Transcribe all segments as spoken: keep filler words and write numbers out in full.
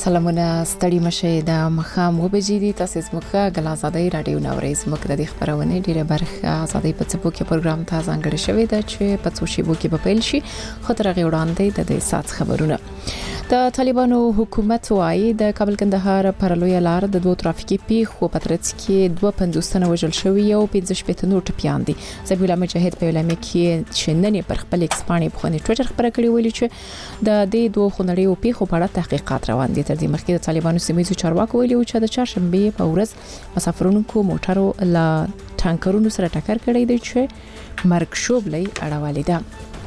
سلامونه ستړي مشه د مخام وبجې دي تاسو زموږه غل آزادۍ رادیو نورې زموږ د خبرونه ډیره برخه آزادۍ په څپو کې پروګرام ته ځانګړی شوی دی چې په څو شیبو کې به پیل شي خطر غوړاندې د دې سات خبرونه د طالبانو حکومت وايي د کابل کندهار پر لوی لار د دوه ترافیکي پیښو په ترڅ کې دوه پنځوس تنه وژل شوی او پنځه شپږ نور ټپيان دي زبیح الله مجاهد په اعلان کې شننې پر خپل ایکسپانی په خوني ټوئیټر خبره کړې ویلي چې د دې دوه خونړیو پیښو په اړه تحقیقات روان دي تر دې مخکې د طالبانو سیمایي چارواکو ویلي چې د چهارشنبه په ورځ مسافرونکو موټرو لا ټانکرونو سره ټکر کړی دی چې مرګ شوبلې اړولې ده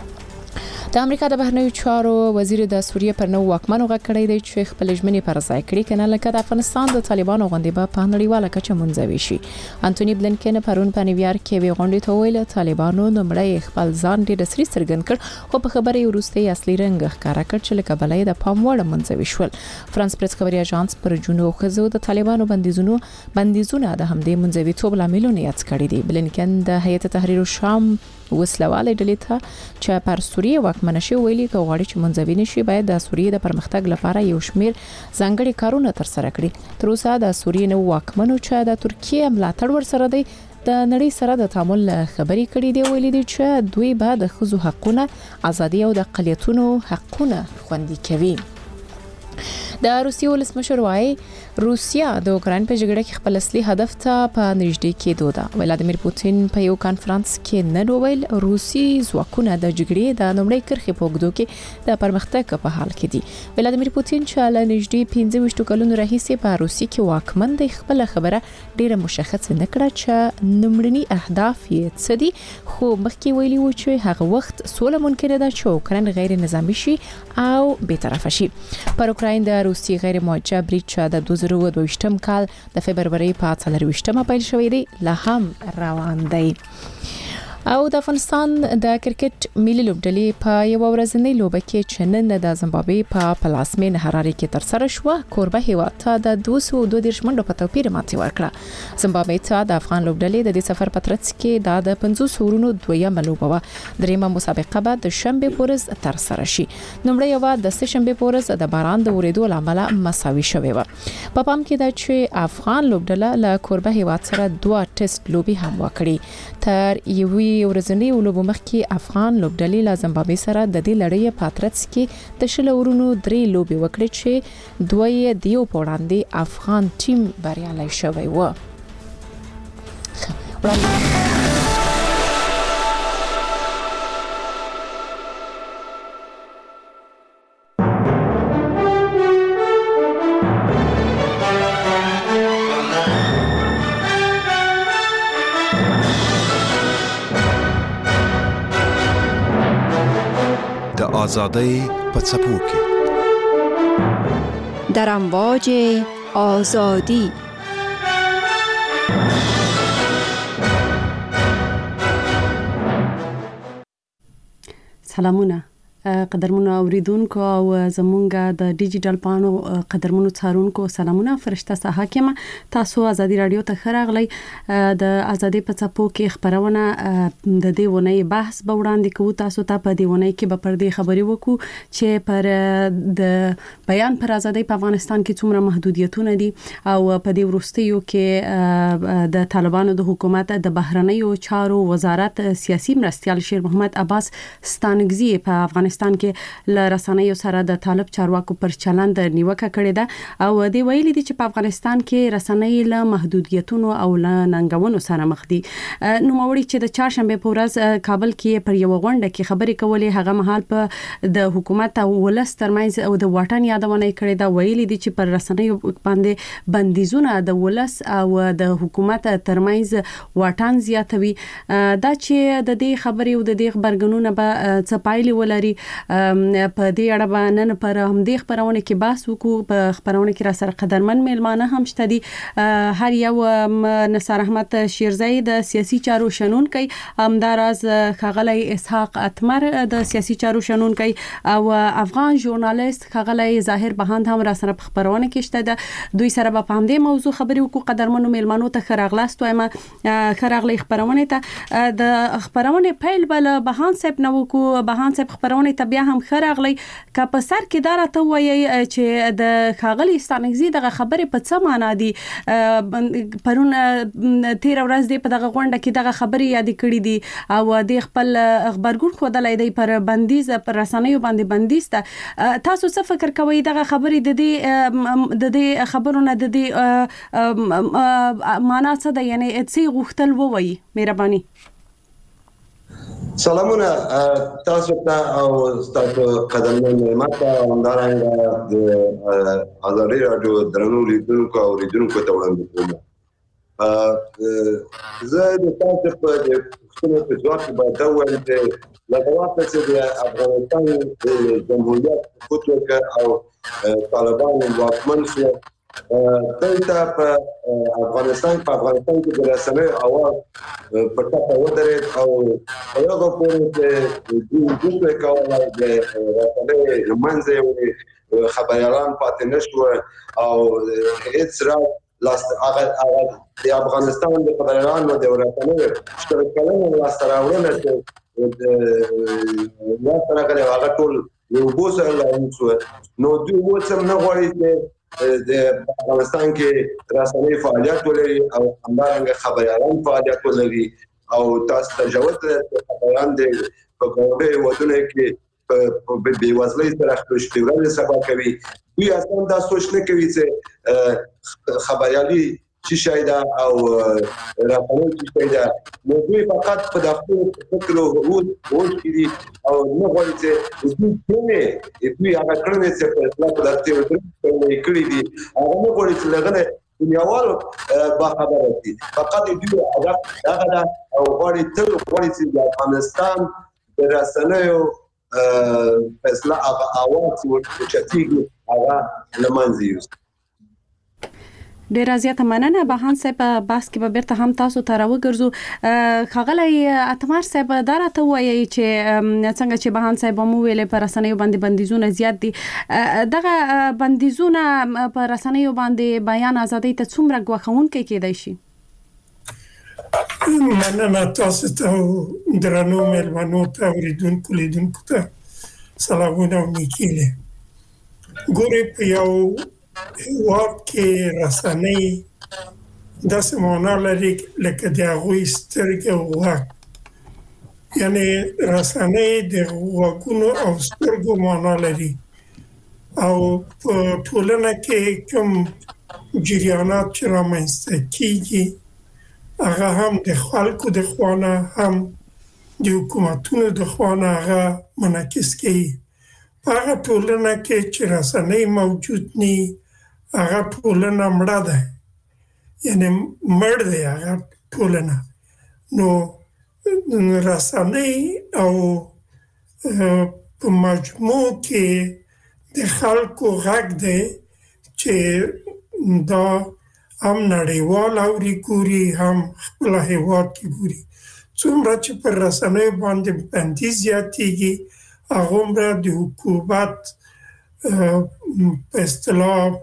د امریکا د بهرنیو چارو وزیر د سوریه پر نو واکمنو غکړی دی چې خپل ژمنې پر ځای کړي کنه لکه د افغانستان د طالبانو غونډې په پانړیواله کچه منځوي شي انټونی بلنکن پرون په نیویارک کې وی غونډې ته ویل طالبانو نمړی خپل ځان ډېر سری څرګند کړ خو په خبرې ورسته اصلي رنګ ښکارا کړ چې لکه بلې د پام وړ منځوي شول فرانس پریس خبري اژانس پر جنو خزو د طالبانو بندیزونو بندیزونه د همدې منځوي توب لاملونه یاد کړی دی بلنکن د هیئت تحریر الشام وسلواله ډلې ته چې پر سوریه واکمنه شي ویلي که غواړي چې منځوي نشي باید د سوریه د پرمختګ لپاره یو شمیر ځانګړي کارونه تر سره کړي تر اوسه د سوریه نو واکمنو چې د ترکیه ملاتړ ورسره دی د نړۍ سره د تعامل خبري کړي دی ویلي دي چې دوی به د خزو حقونه ازادي او د اقلیتونو حقونه خوندي کوي د روسیې ولسمشر وايي روسیا د اوکران په جګړه کې خپل اصلي هدف ته په نږدې کېدو ده ولادمیر پوتین په یو کانفرنس کې نن ویل روسي ځواکونه د جګړې د نومړي کرخې په وګړو کې د پرمختګ په حال کې دي ولادمیر پوتین چې له نږدې پنځه ویشت کلونو راهیسې په روسي کې واکمن دی خپل خبره ډیره مشخصه نکړه چې نومړني اهداف یې څه دي خو مخکې ویلي و چې هغه وخت سوله ممکن ده چې اوکران غیر نظامی شي او بی‌طرفه شي پر اوکران د روسي غیر موجه بریټ د دوه زره دوه ویشتم کال د فبرवरी په څلرویشتمه پیل شوې دی لا هم روان دی او د افغانستان د کرکټ ملي لوبډلې په یو ورځنۍ لوبه کې چنن د زیمبابوې په پلاسمین حراري کې تر سره شو کوربه هیواد ته د دوه سوه دوه دیرش منډو په توپیر ماتې ورکړه زیمبابوې ته د افغان لوبډلې د دې سفر په ترڅ کې د پنځوس ورونو دویمه لوبه و دریمه مسابقه به د شنبه پورز تر سره شي نومړی یو د سه شنبه پورز د باران د ورېدو لامل مساوي شوی و په پام کې دا چې افغان لوبډله له کوربه هیواد سره دوه ټیسټ لوبي هم وکړي تر یوې ورځنی لوبو مخکې افغان لوبډلې له زیمبابوې سره د دې لړۍ په ترڅ کې د شلورونو درې لوبي وکړي چې دوی دیو په وړاندې افغان ټیم بریالي شوی و آزادۍ په څپو کې در امواج آزادی سلامونه قدرمنو اوریدونکو او زمونږ د ډیجیټل پانو قدرمنو څارونکو سلامونه فرشته صحاکمه تاسو ازادي رادیو ته خراغلی د ازادي په څپو کې خبرونه د دې ونې بحث به وړاندې کوو تاسو ته په دې ونې کې به پر دې خبرې وکړو چې پر د بیان پر ازادي په افغانستان کې څومره محدودیتونه دي او په دې ورستیو کې د طالبانو د حکومت د بهرنیو چارو وزارت سیاسي مرستيال شیر محمد عباس ستانګزی په افغانستان افغانستان کې ل رسنیو سره د طالب چارواکو پر چلند نیوکه کړې ده او دی ویلي دي چې په افغانستان کې رسنۍ له محدودیتونو او له ننګونو سره مخ دي نو موري چې د چهارشنبه په ورځ کابل کې پر یو غونډه کې خبرې کولې هغه مهال په د حکومت او ولس ترمنځ او د واټن یادونه کړې ده ویلي دي چې پر رسنیو باندې بندیزونه د ولس او د حکومت ترمنځ واټن زیاتوي دا چې د دې خبرې او د دې خبرګونونه به څه پایلې ولري په دې اړه باندې نن پر هم دې خبرونه کې بحث وکړو په خبرونه کې را سره قدرمن میلمانه هم شته دي هر یو نصر احمد شیرزئی د سیاسي چارو شنون کوي همداراز خغلی اسحاق اتمر د سیاسي چارو شنون کوي او افغان ژورنالیست خغلی ظاهر بهاند هم را سره خبرونه کې شته ده دوی سره په هم دې موضوع خبرې وکړو قدرمنو میلمانو ته خراغلاست وایم خراغلی خبرونه ته د خبرونه پیل بل بهاند صاحب نو کو بهاند صاحب خبرونه خبرې ته بیا هم خراغلی کا په سر کې دا راته وایي چې د خاغلی ستانګزي دغه خبرې په څه معنا دي پرون تیر ورځ دی په دغه غونډه کې دغه خبرې یاد کړې دي او د خپل خبرګون خودلای دی پر بندیز پر رسنیو باندې بندیز ته تاسو څه فکر کوئ دغه خبرې د دې د دې خبرونه د دې معنا څه ده یعنی څه غوښتل ووایي مهرباني سلامونه تاسو ته او تاسو قدمونه نعمت همدارنګه د ازادي رادیو درنو لیدونکو او لیدونکو ته وړاندې کوم زه د تاسو په خپل په ځواب کې باید وایم چې لکه وخت چې د افغانستان جمهوریت حکومت او طالبان واکمن شو دلته په افغانستان په افغانستان کې د رسنیو اواز په ټاپه ودرېد او هغه پورې چې د کولای د رسنیو منځه خبريالان پاتې نشو او هیڅ راز لاس هغه د افغانستان د خبريالانو د رسنیو شترکلنه لاس راوړنه چې یا څنګه هغه ټول یو بوسه لایو نو دوی وڅم نه غواړي چې د افغانستان کې رسنۍ فعالیت ولري او همدارنګه خبريالان فعالیت ولري او تاسو تجاوز خبريالان د په کومه ودونه کې په بیوزلۍ سره خپل شتوري سبا کوي دوی اصلا دا سوچ نه کوي چې خبريالي چې شایدا او راپور چې شایدا نو دوی فقط په داخلي فکر او هوډ کې او نو غواړي چې دوی څنګه دوی هغه کړنې چې په اصلاح په داسې وکړي کړی دي هغه نو غواړي چې لغنه دنیاوالو با خبره دي فقط دوی هغه هغه او غواړي تل غواړي چې د افغانستان د رسنیو اصلاح هغه اواز ورچتيږي هغه لمنځي یوز ډیر زیاته مننه بهان صاحب باس کې به بیرته هم تاسو ته راوګرځو خغلی اتمار صاحب دا راته وایي چې څنګه چې بهان صاحب مو ویلې پر رسنیو باندې بندیزونه زیات دي دغه بندیزونه پر رسنیو باندې بیان ازادي ته څومره غوښون کې کېدای شي مننه تاسو ته درنو مېلمنو ته اوریدونکو لیدونکو ته سلامونه او نیکیله ګورې په یو هیواد کې رسنۍ داسې معنا لري لکه د هغوی سترګې او غوږ یعنی رسنۍ د غوږونو او سترګو معنا لري او په ټولنه کې کوم جریانات چې رامنځته کیږي هغه هم د خلکو د خوانه هم د حکومتونو د خوانه هغه منعکس کوي په هغه ټولنه کې چې رسنۍ موجود ني هغه ټولنه مړه ده یعنی مړ دی هغه ټولنه نو رسنۍ او په مجموع کې د خلکو غږ دی چې دا هم نړیوال اوري ګوري هم خپل هیواد کې ګوري څومره چې پر رسنۍ باندې بندیز زیاتېږي هغومره د حکومت په اصطلاح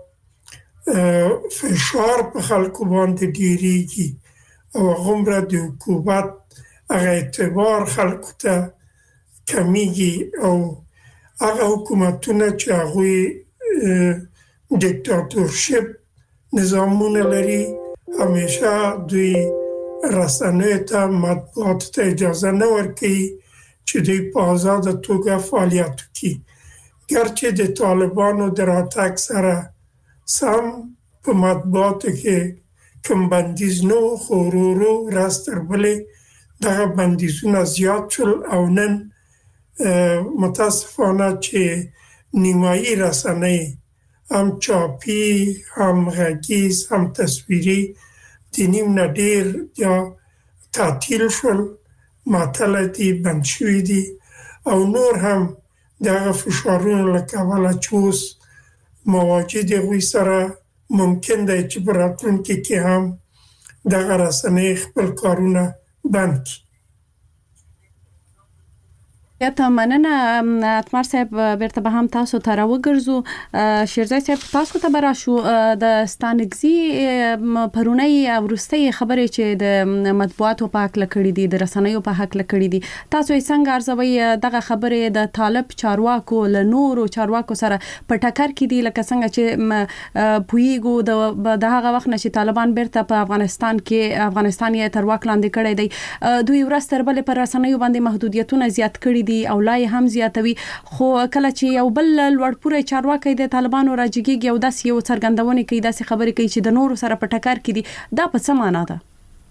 فشار په خلکو باندې ډیریږي او هغومره د حکومت هغه اعتبار خلکو ته کمیږي او هغه حکومتونه چې هغوی دیکتاتورشپ نظامونه لري همیشه دوی رسنیو ته مطبوعات ته اجازه نه ورکوي چې دوی په آزاده توګه فعالیت وکړي ګرچې د طالبانو د راتګ سره سم په مطبوعاتو کې کوم بندیز نه خو ورو ورو راز تر بلې دغه بندیزونه زیات شول او نن متاسفانه چې نیمایي رسنۍ هم چاپي هم غږیز هم تصویري د نیم نه ډېر یا تعطیل شول معطله دي بند شوي دي او نور هم دغه فشارونو له کبله چې اوس مواجه د هغوی سره ممکن دی چې په راتلونکي کې هم دغه رسنۍ خپل کارونه بند کړي یا ته مننه اتمر صاحب بیرته به هم تاسو ته راوګرځو شیرزای صاحب تاسو ته برا شو د ستانګزي پرونی ورستي خبرې چې د مطبوعاتو په حق لکړې دي د رسنیو په حق لکړې دي تاسو یې څنګه ارزوي دغه خبرې د طالب چارواکو له نورو چارواکو سره په ټکر کې دي لکه څنګه چې پویګو د دغه وخت نشي طالبان بیرته په افغانستان کې افغانستان یې تر واک لاندې کړی دی دوی ورستر بل پر رسنیو باندې محدودیتونه زیات کړي دي او لای هم زیاتوي خو کله چې یو بل لوړپوړی چارواکي د طالبانو راجګي یو داس یو څرګندونه کوي داسې خبرې کوي چې د نورو سره په ټکر کې دي دا په څه معنا ده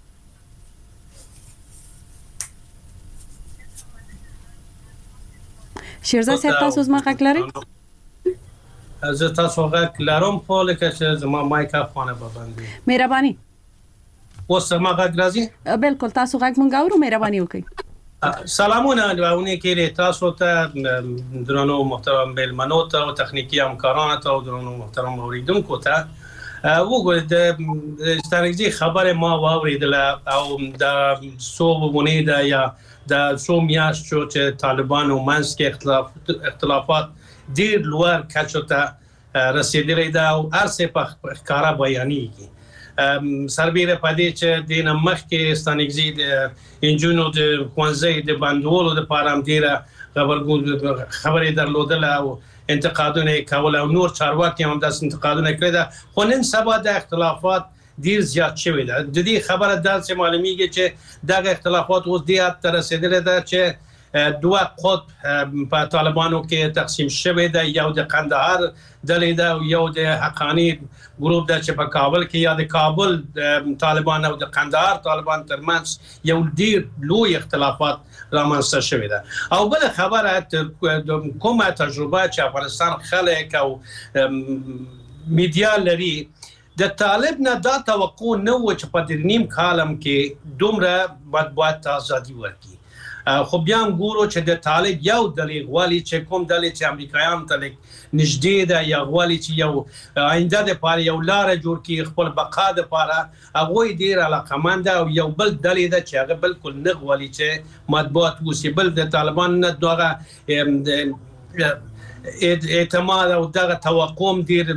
شیرزاد صاحب تاسو زما غږ لرئ زه تاسو غږ لرم خو لکه چې زما مایک افغانه ببندي مهرباني اوس ما غږ راځي بالکل تاسو غږ مونږ اورو مهرباني وکړئ سلامونه اونې کې تاسو ته درنو محترم مېلمنو ته او تخنیکی همکارانو ته او درنو محترم اوریدونکو ته وګورئ د ستراتیژي خبره ما واوریدله او د صوبونه د یا د څو میاشتو چې طالبان او منځ کې اختلاف اختلافات ډیر لوړ کچو ته رسیدلي دا او ارسه په ښکارا بیانېږي سربیره پدې چې د نمخ کې ستانګزي د انجونو د خوانځي د بندولو د پارام ډیره خبرګون خبرې درلودله او انتقادونه کول او نور چارواکي هم د انتقادونه کړل خو نن سبا د اختلافات ډیر زیات شوی ده د دې خبره د څه معلومیږي چې دغه اختلافات اوس د اتر رسیدلي ده چې دوه قطب په طالبانو کې تقسیم شوی ده یو د قندهار ډلې ده او یو د حقانی ګروپ ده چې په کابل کې یا د کابل طالبان او د قندهار طالبان ترمنځ یو ډیر لوی اختلافات رامنځته شوی ده او بل خبره کومه تجربه چې افغانستان خلک او میډیا لري د طالب نه دا توقع نه و چې په نیم کالم کې دومره مطبوعات ازادي ورکړي خو بیا هم ګورو چې د طالب یو دلیل غواړي چې کوم دلیل چې امریکایان ته نږدې ده یا غواړي چې یو آینده د پاره یو لار جوړ کړي خپل بقا د پاره هغه ډیر علاقمند او یو بل دلیل ده چې هغه بالکل نه غواړي چې مطبوعات وسیبل د طالبان نه دغه اعتماد او دغه توقع ډیر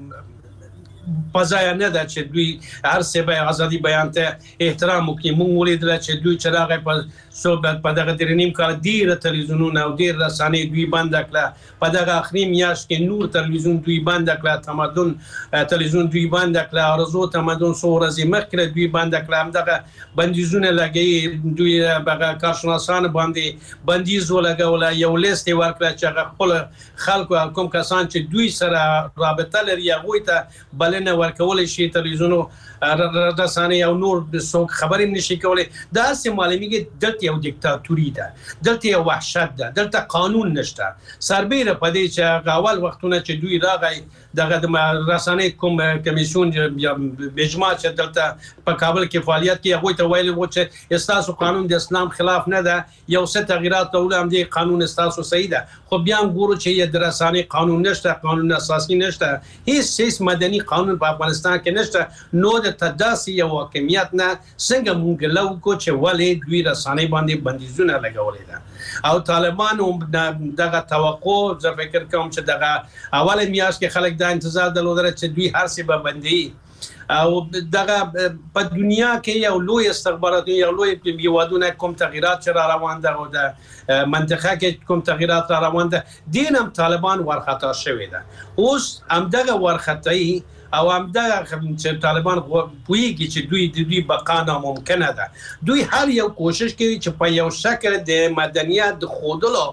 پزای نه ده چې دوی هر څه به ازادي بیان ته احترام وکړي مونږ ولیدل چې دوی چې راغی په صحبت په دغه درنیم کار ډیر تلویزیونونه او ډیر رسانې دوی بند کړه په دغه اخري میاشت کې نور تلویزیون دوی بند کړه تمدن تلویزیون دوی بند کړه ارزو تمدن څو ورځې مخکې دوی بند کړه هم دغه بندیزونه لګي دوی هغه کارشناسان باندې بندیز ولګول یو لیست ورکړه چې خپل خلکو کوم کسان چې دوی سره رابطه لري هغه ته بلنه ورکول شي تلویزیونو رسانې او نور څوک خبرې نشي کولای دا سه معلومیږي دلته یو دیکتاتوري ده دلته یو وحشت ده دلته قانون نشته سربیره پدې چې اول وختونه چې دوی راغی دغه د رسانې کوم کمیسیون یا بجما چې دلته په کابل کې فعالیت کوي هغه ته ویل و چې استاسو قانون د اسلام خلاف نه ده یو څه تغیرات ټول هم دي قانون استاسو صحیح ده خو بیا هم ګورو چې د رسانې قانون نشته قانون اساسي نشته هیڅ هیڅ مدني قانون په افغانستان کې نشته نو د تداسي یو حاکمیت نه څنګه مونږ لو کو چې ولې دوی رسانې باندې بندیزونه لګولې ده او طالبان دغه توقع زه فکر کوم چې دغه اول میاشت کې خلک دا انتظار درلودل چې دوی هر څه به بندي او دغه په دنیا کې یو لوی استخباراتي یو لوی یوادونه کوم تغیرات چې را روان دي او د منطقه کې کوم تغیرات را روان دي دینم طالبان ورخطا شوی ده اوس هم دغه ورخطای او هم دغه چې طالبان پویږي چې دوی د دوی بقا ناممکنه ده دوی هر یو کوشش کوي چې په یو شکل د مدنیت خودلو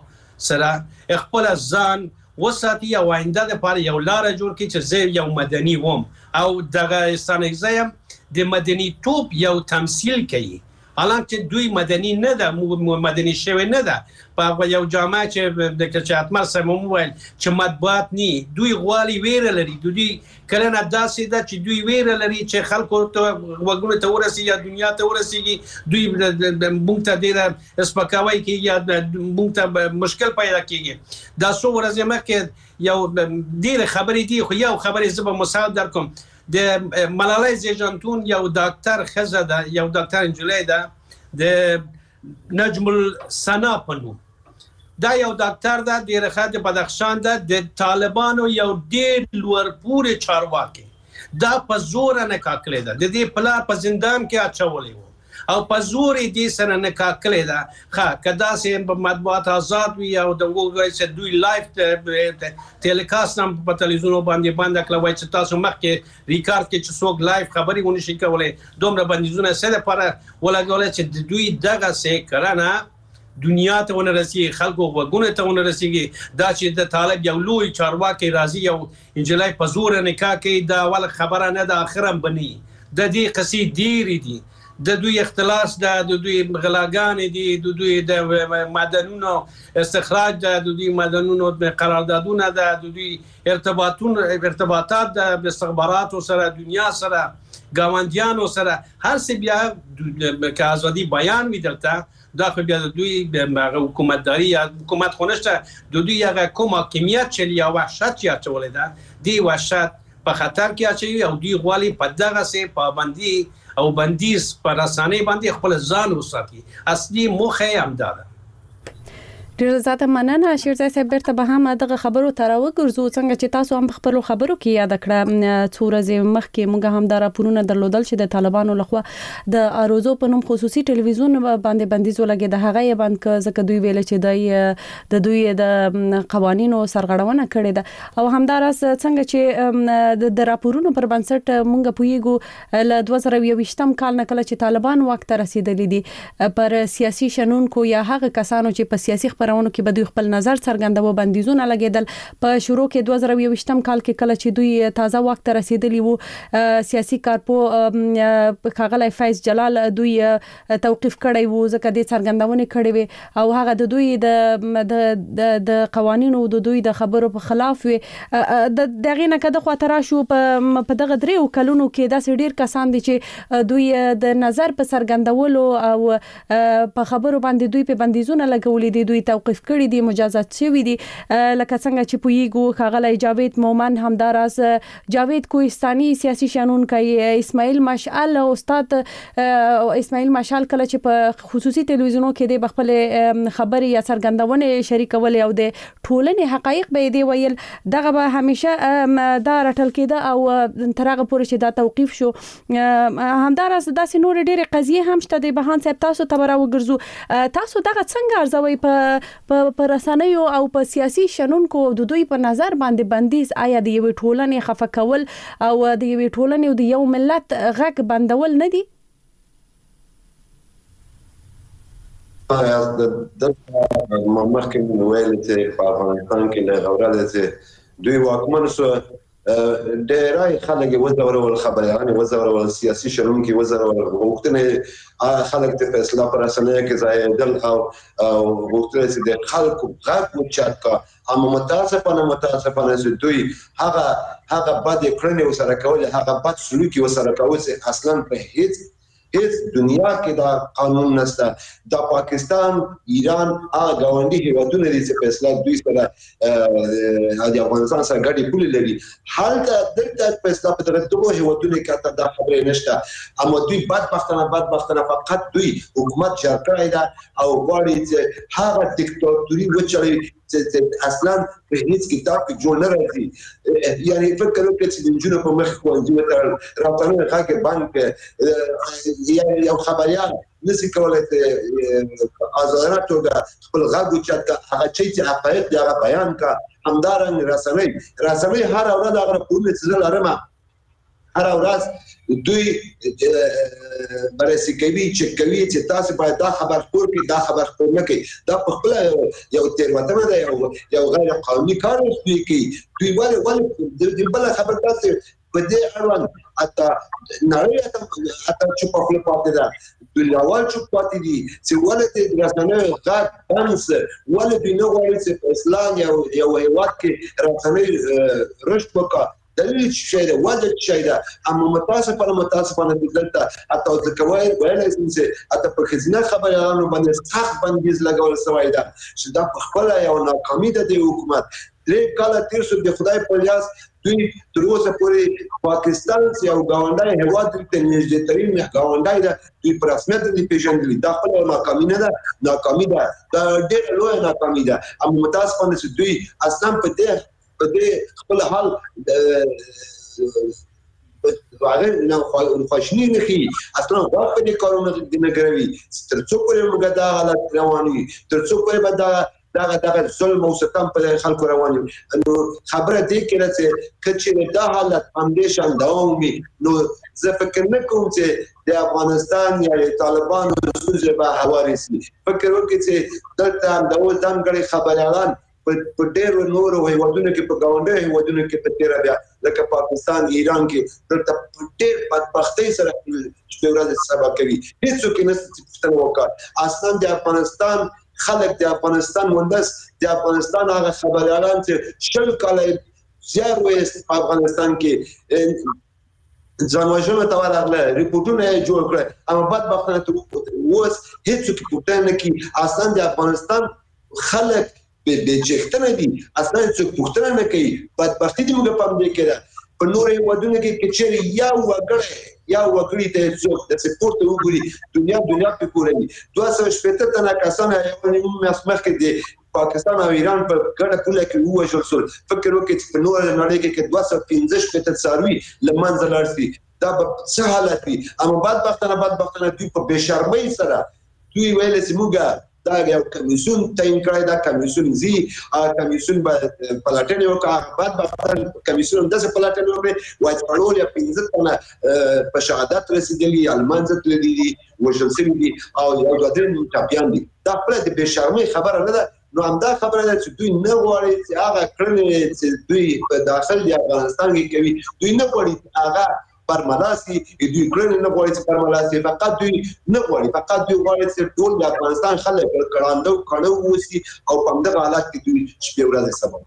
سره خپل ځان وساتي او آینده لپاره یو لار جوړ کړي چې زه یو مدني وم او دغه ستانګزایم د مدني توپ یو تمثيل کوي حالانکه دوی مدني نه ده مدني شوی نه ده په یو جامعه چې د کچاتمر سره موبایل چې مطبوعات ني دوی غوالي ویره لري دوی کله نه داسې ده چې دوی ویره لري چې خلکو ته وګړو ته ورسي یا دنیا ته ورسیږي دوی مونږ ته ډیره اسپکاوي کوي یا مونږ ته مشکل پیدا کیږي دا څو ورځې مخکې یو ډیره خبرې دي خو یو خبرې زه به مثال درکوم د ملالۍ زیجانتون یو ډاکټر خزه ده یو ډاکټر انجلۍ ده د نجم السنا پنو دا یو ډاکټر ده د رخات بدخشان ده د طالبانو یو ډېر لوړ پورې چارواکي دا په زور نه کاکلې ده د دې پلا په زندان کې اچولې وو او په زور دې سره نه کاکلې ده ښه کدا سه په مطبوعات آزاد وي او د وګړي چې دوی لایف ټیلیکاست هم په تلویزیون باندې باندې کله وای چې تاسو مخکې ریکارډ کې چې څوک لایف خبري ونی شي کولای دومره بندیزونه سره پر ولګول چې دوی دغه سه کرانه دنیا ته ونرسي خلکو وګونه ته ونرسيږي دا چې د طالب یو لوی چارواکي راضي یو انجلای په زور نکاح کوي دا ول خبره نه د اخرم بني د دې قصې ډېری دي د دوی اختلاس د دوی غلاګان دي د دوی د معدنونو استخراج د دوی معدنونو قراردادونه د دوی ارتباطون ارتباطات د استخباراتو سره دنیا سره ګاونډیانو سره هر څه بیا د ازادي بیان وی درته دا خو بیا د دوی د حکومتداري یا حکومت خونشته د دوی هغه کوم حاکمیت چې یا وحشت یا چولې ده دی وحشت په خطر کې اچي او دوی غواړي په دغه سه پابندي او بندیز پر رسانه باندې خپل ځان وساتي اصلي موخه هم ده ډیر زیاته مننه شیرزای صاحب بیرته به هم دغه خبرو تر وګرځو څنګه چې تاسو هم خپل خبرو کې یاد کړه څو ورځې مخکې موږ هم دا راپورونه درلودل چې د طالبانو لخوا د اروزو په نوم خصوصي ټلویزیون باندې بندیز ولګي د هغه یې باندې ځکه دوی ویل چې د د دوی د قوانینو سرغړونه کړې ده او همدارس څنګه چې د راپورونو پر بنسټ موږ پویګو ل دوه زره یوویشتم کال نه کله چې طالبان وخت رسیدلې دي پر سیاسي شنونکو یا هغه کسانو چې په سیاسي خبرونو کې به دوی خپل نظر څرګندوي بندیزونه لګیدل په شروع کې دوه زره یوویشتم کال کې کله چې دوی تازه وخت رسیدلی وو سیاسي کارپو ښاغلی فیض جلال دوی توقیف کړی وو ځکه د څرګندونې کړې وي او هغه د دوی د د قوانینو د دوی د خبرو په خلاف وي د دغه نه کده خاطر شو په دغه درې کلونو کې داسې ډیر کسان دي چې دوی د نظر په څرګندولو او په خبرو باندې دوی په بندیزونه لګولې دي دوی توقیف کړی دي مجازات شوی دي لکه څنګه چې پویګو ښاغلی جاوید مومن همداراز جاوید کوهستاني سیاسي شنونکی اسماعیل مشعل استاد اسماعیل مشعل کله چې په خصوصي ټلویزیونو کې د خپل خبري یا څرګندونې شریکول او د ټولنې حقایق به دی ویل دغه به همیشه دا رټل کېده او ترغه پورې چې دا توقیف شو همداراز داسې نور ډېرې قضیې هم شته د بهان صاحب تاسو ته راوګرځو تاسو دغه څنګه ارزوي په په رسنیو او په سیاسي شنونکو د دوی په نظر باندې بندیز آیا د یوې ټولنې خفه کول او د یوې ټولنې او د یو ملت غږ بندول نه دي؟ د مخکې ویل چې په افغانستان کې له غوړاله چې دوی واکمن شو ډېرای خلک وزورول خبريان وزورول سیاسي شنونکي وزورول وختونه خلک ته فیصله پر اسنه کې ځایدل او وختونه چې د خلکو غږ مچاکا هم متاسفانه متاسفانه چې دوی هغه هغه بد کړنې وسره کول هغه بد سلوکي وسره کول چې اصلا په هیڅ هیڅ دنیا کې دا قانون نشته د پاکستان ایران هغه غونډي هیوادونه دي چې فیصله دوی سره د افغانستان سره ګډي پولې لري حالت دلته فیصله په دغه دوه هیوادونو کې ته د خبرې نشته اما دوی بدبختانه بدبختانه فقط دوی حکومت جوړ کړی دا او غواړي چې هغه دیکتاتوري وچړي چې اصلا په هیڅ کتاب کې جوړ نه راځي یعنی فکر وکړئ چې د جنونو په مخ کې ونځي تر راځنه هغه بانک یعنی یو خبريال نسی کولای ته ازادانه توګه خپل غږ چې هغه چې حقایق دی هغه بیان کا همدارنګ رسنۍ رسنۍ هر اورد هغه په مثال لرمه هر اورد دوی برسي کوي چې کوي چې تاسو باید دا خبر خور کې دا خبر خور نه کوي دا په خپل یو تیروتنه ده یو یو غیر قانوني کار کوي دوی ولې ولې د بل خبر تاسو په دې اړوند اته نړۍ ته اته چې په خپل پاتې ده دوی اول چې پاتې دي چې ولې د رسنۍ غږ بنس ولې دوی نه غواړي چې اسلام یو یو هیواد کې رسنۍ رشد وکړي دلیل شي دا وجه شي دا اما متاسفانه متاسفانه دلته اته د کوي ویل چې اته په خزینه خبرانو باندې سخت بندیز لګول شوی دا چې دا په خپل یو ناکامي ده د حکومت درې کاله تیر شو د خدای په لیاس دوی تر اوسه پورې پاکستان چې او گاونډي هیواد ته نږدې ترين گاونډي دا دوی په رسمیت دي پیژندلي دا خپل ناکامي نه ده ناکامي ده دا ډېر لوی ناکامي ده اما متاسفانه چې دوی اصلا په دې په دې خپل حال واغې نه خوشنی نه کی اصلا دا په دې کارونه د نګروي تر څو پورې موږ دا حالت رواني تر څو پورې به دا دا دا ظلم او ستم په خلکو رواني نو خبره دې کې راځي چې دا حالت اندیشان دوامي نو زه فکر نه کوم چې د افغانستان یا طالبان د ستونزې به هواري شي فکر وکړئ چې دلته د اول ځانګړي خبريالان په ډېرو نورو هیوادونو کې په گاونډي هیوادونو کې په تیر بیا لکه پاکستان ایران کې دلته ډېر بدبختۍ سره چې ورځ سبا کوي هیڅوک نه ستنه وکړ اصلا د افغانستان خلک د افغانستان وندس د افغانستان هغه خبريالان چې شل کاله زیار وې په افغانستان کې ځانوژنه تاواله ریپورتونه جوړ کړ اما بدبختانه اوس هیڅوک پوښتنه کوي اصلا د افغانستان خلک به چختنه دي اصلا څوک پوښتنه نه کوي بدبختی دې موږ په دې کې ده په نورې ودونه کې کچېری یا وګړي یا وګړي ته څوک د سپورت وګړي دنیا دنیا په پورې دوه سوه شپږ تنه کسان یو نیم مسمخ کې دي پاکستان او ایران په ګډه پوله کې وژل شول فکر وکړئ چې په نورې نړۍ کې دوه سوه پنځه شپږ څاروي لمنځه لاړ شي دا به څه حالت وي اما بدبختانه بدبختانه دوی په بشرمۍ سره دوی ویل چې موږ دا یو کمیسیون تعین کړی دا کمیسیون زی ا کمیسیون به پلاټنی وکړه بعد به کمیسیون داسې پلاټنی وکړي وایي پړول یا پنځه تنه په شهادت رسیدلی المانځ تللی دي وشل سوي دي او یو غدرن ټاپیان دي دا خپل د بشرمۍ خبره نه ده نو همدا خبره ده چې دوی نه غواړي چې هغه کړنې چې دوی په داخل د افغانستان کې کوي دوی نه غواړي هغه پرملاسي دوی کړنې نه غواړي چې پرملاسي فقط دوی نه غواړي فقط دوی غواړي چې ټول د افغانستان خلک کړهاندو کړهو وسی او په دغه حالت کې دوی شپې ورځې سبب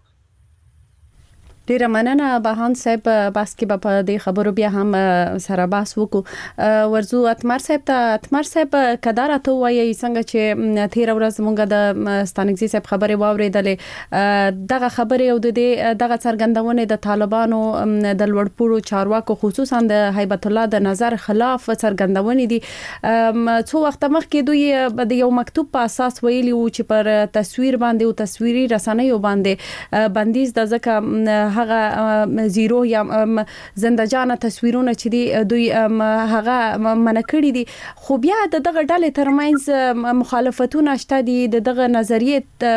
ډیر مننه بهان صاحب بس کې په دې خبرو بیا هم سره بحث وکړو ورزو اتمر صاحب ته اتمر صاحب کدار ته وایي څنګه چې تیر ورځ مونږ د ستانګزي صاحب خبره واوریدلې دغه خبره او د دغه څرګندونه د طالبانو د لوړپوړو چارواکو خصوصا د هیبت الله د نظر خلاف څرګندونه دي څو وخت مخکې دوی د یو مکتوب په اساس ویلي و چې پر تصویر باندې او تصویري رسنیو باندې بندیز د ځکه هغه زیرو یا زندجانه تصویرونه چې دی دوی هغه منکړي دي خو بیا دغه ډلې ترمنځ مخالفتونه شته دي دغه نظریه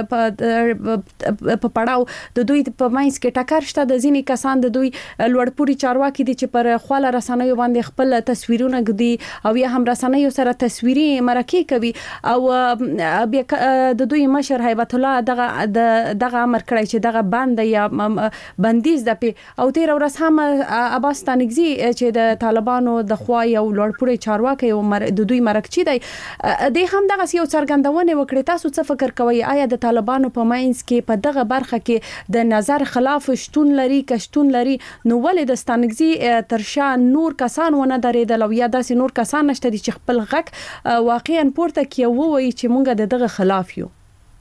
په پړاو د دوی په مینس کې ټکر شته د ځینې کسان د دوی لوړپوړي چارواکي دي چې پر خپل رسنیو باندې خپل تصویرونه ګدي او یا هم رسنیو سره تصویري مرکه کوي او بیا د دوی مشر هیبت الله دغه دغه امر کړی چې دغه بند یا بندیز د پی او تیر ورځ هم عباس ستانګزي چې د طالبانو د خوا یو لوړپوړي چارواکي او د دوی مرکچی دی د هم دغه یو څرګندونه وکړه تاسو څه فکر کوئ آیا د طالبانو په ماینس کې په دغه برخه کې د نظر خلاف شتون لري کشتون لري نو ولې د ستانګزي ترشا نور کسان ونه درېدل او یا داسې نور کسان نشته چې خپل غږ واقعا پورته کوي وایي چې مونږ دغه خلاف یو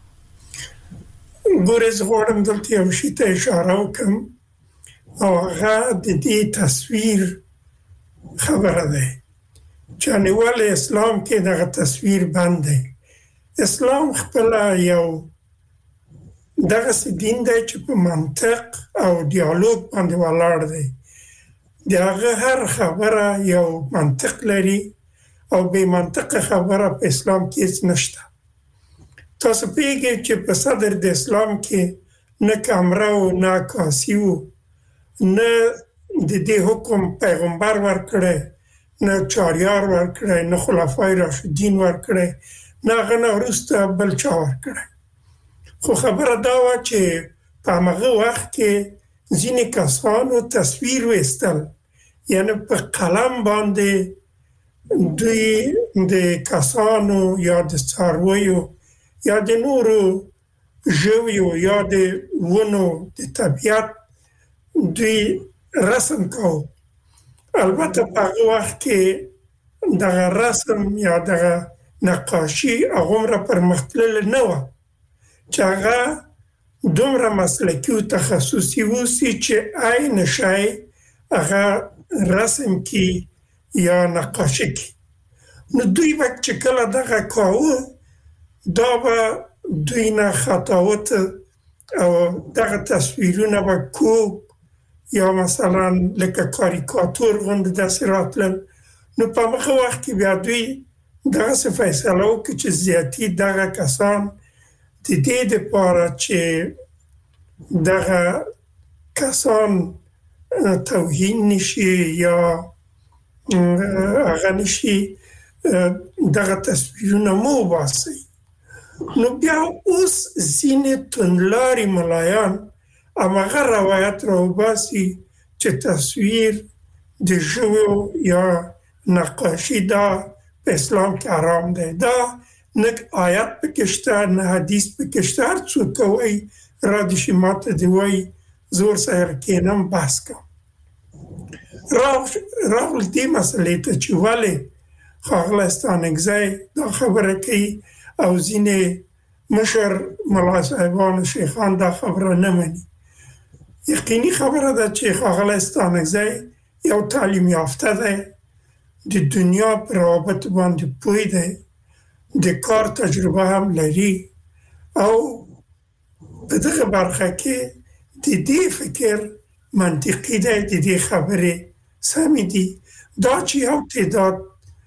ګورز غوړم دلته یو شی ته اشاره وکم او هغه د دې تصویر خبره ده چې نوال اسلام کې دغه تصویر باندې اسلام خپل یو دغه دین دی چې په منطق او ډیالوګ باندې ولاړ دی دغه هر خبره یو منطق لري او به منطق خبره په اسلام کې نشته تاسو پیږئ چې په صدر د اسلام کې نه کامره او نه کاسی و نه د دې حکم پیغمبر ورکړی نه چاریار ورکړی نه خلفای راشدین ورکړی نه هغه نه وروسته بل چا ورکړی خو خبره دا وه چې په همغه وخت کې ځینې کسانو تصویر ویستل یعنی په قلم باندې دوی د کسانو یا د څارویو یا د نورو ژویو یا د ونو د طبیعت دوی رسم کو البته په هغه وخت کې دغه رسم یا دغه نقاشي هغومره پرمختللې نه وه چې هغه دومره مسلکی او تخصصي اوسي چې عین شی هغه رسم کی یا نقاشي کی. نو دوی به چې کله دغه کاوه دا به دوی نه خطاوت او دغه تصویرونه به کوب یا مثلا لکه کاریکاتور غوندې داسې راتلل. نو په مخه وخت کې بیا دوی دغسې فیصله وکړه چې زیاتي دغه کسان د دې دپاره چې دغه کسان توهین نشي یا هغه نشي دغه تصویرونه مو وباسي. نو بیا اوس ځینې توندلاري ملایان هماغه روایت راوباسي چې تصویر د ژوو یا نقاشي دا په اسلام کې حرام دی. دا نه آیت پکې شته نه حدیث پکې شته. هر څوک کوي را دې شي ماته دې وایي زور سره کښېنم بحث کوم. راغلو دې مسئلې ته چې ولې ښاغلی ستانکزی دا خبره کوي او ځینې مشر ملا صاحبان و شیخان دا خبره نه مني. یقیني خبره ده چې ښاغلی ستانکزی یو تعلیم یافته دی، د دنیا په روابطو باندې پوه دی، د کار تجربه هم لري او په دغه برخه کې د دې فکر منطقي دی، د دې خبرې سمې دي. دا چې یو تعداد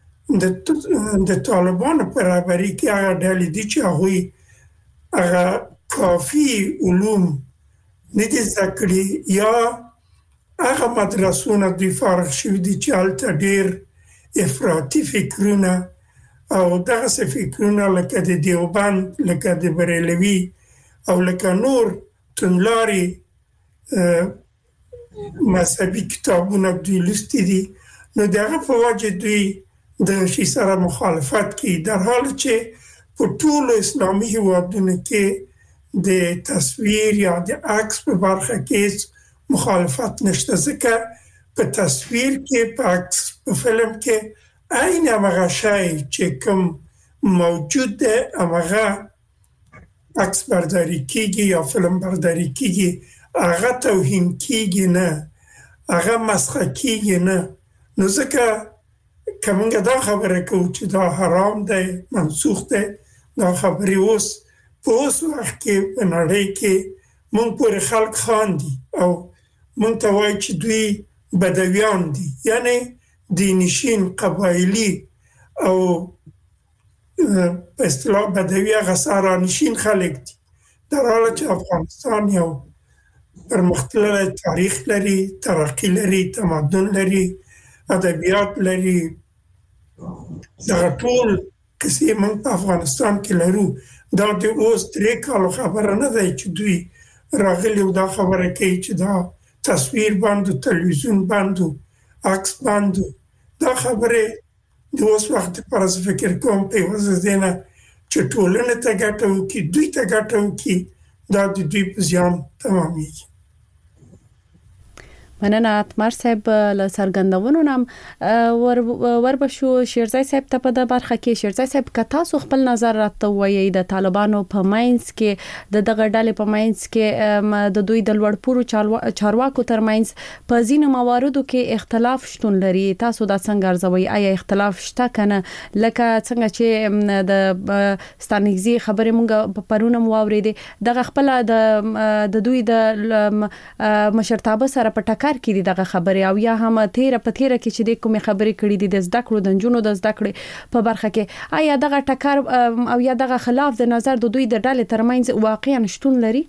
د طالبانو په رهبري کې هغه ډلې دي چې هغوی هغه کافي علوم نه دي زده کړي یا هغه مدرسونه دوی فارغ شوي دي چې هلته ډېر افراطي فکرونه او دغسې فکرونه لکه د دیوبند، لکه د بریلوي او لکه نور توندلاري مذهبي کتابونه دوی لوستي دي. نو د هغه په وجه دوی دغه شي سره مخالفت کوي، در حال چې په ټولو اسلامي هیوادونو کې د تصویر یا د عکس په برخه کې مخالفت نشته، ځکه په تصویر کې، په عکس، په فلم کې عین همغه شی چې کوم موجود ده همغه عکس برداری کیږي یا فلم برداری کیږي، هغه توهین کیږي نه، هغه مسخه کیږي نه. نو ځکه که موږ دا خبره کوو چې دا حرام دی، منسوخ دی، دا خبرې اوس په اوس وخت کې په نړۍ کې موږ پورې خلک خاندي او موږ ته وایي چې دوی بدویان دي، یعنی دینشین، قبایلي او په اصطلاح بدوی هغه صحرانشین خلک دي، در حالی چې افغانستان یو پرمختللی تاریخ لري، ترقی لري، تمدن لري، ادبیات لري. دغه ټول کیسې موږ په افغانستان کې لرو. دا د اوس درې کالو خبره نه دی چې دوی راغلي او دا خبره کوي چې دا تصویر بند و تلویزیون بند و عکس بند. دا خبره د اوس وخت لپاره زه فکر کوم په یوازې دی نه چې ټولنې ته ګټه وکړي، دوی ته ګټه وکړي، دا د دوی په زیان تمامیږي. مننه اتمر صاحب له څرګندونو نام ور وربشو شیرزای صاحب ته په د برخه کې. شیرزای صاحب که تاسو خپل نظر راته وایي د طالبانو په ماینس کې د دغه ډلې په ماینس کې د دوی د لوړپوړو چارواکو ترمنځ په ځینو مواردو کې اختلاف شتون لري، تاسو دا څنګه ارزوي؟ آیا اختلاف شته کنه؟ لکه څنګه چې د ستانکزي خبرې مونږ پرونه مو واورېدې، دغه خپل د د دوی د مشرتابه سره په ټکر کې دي دغه خبرې، او یا هم تیر په تیر کې چې د کومې خبرې کړې دي د زده کړو د نجونو د زده کړې په برخه کې، آیا دغه ټکر او یا دغه خلاف د نظر د دوی د ډلې ترمنځ واقعا شتون لري؟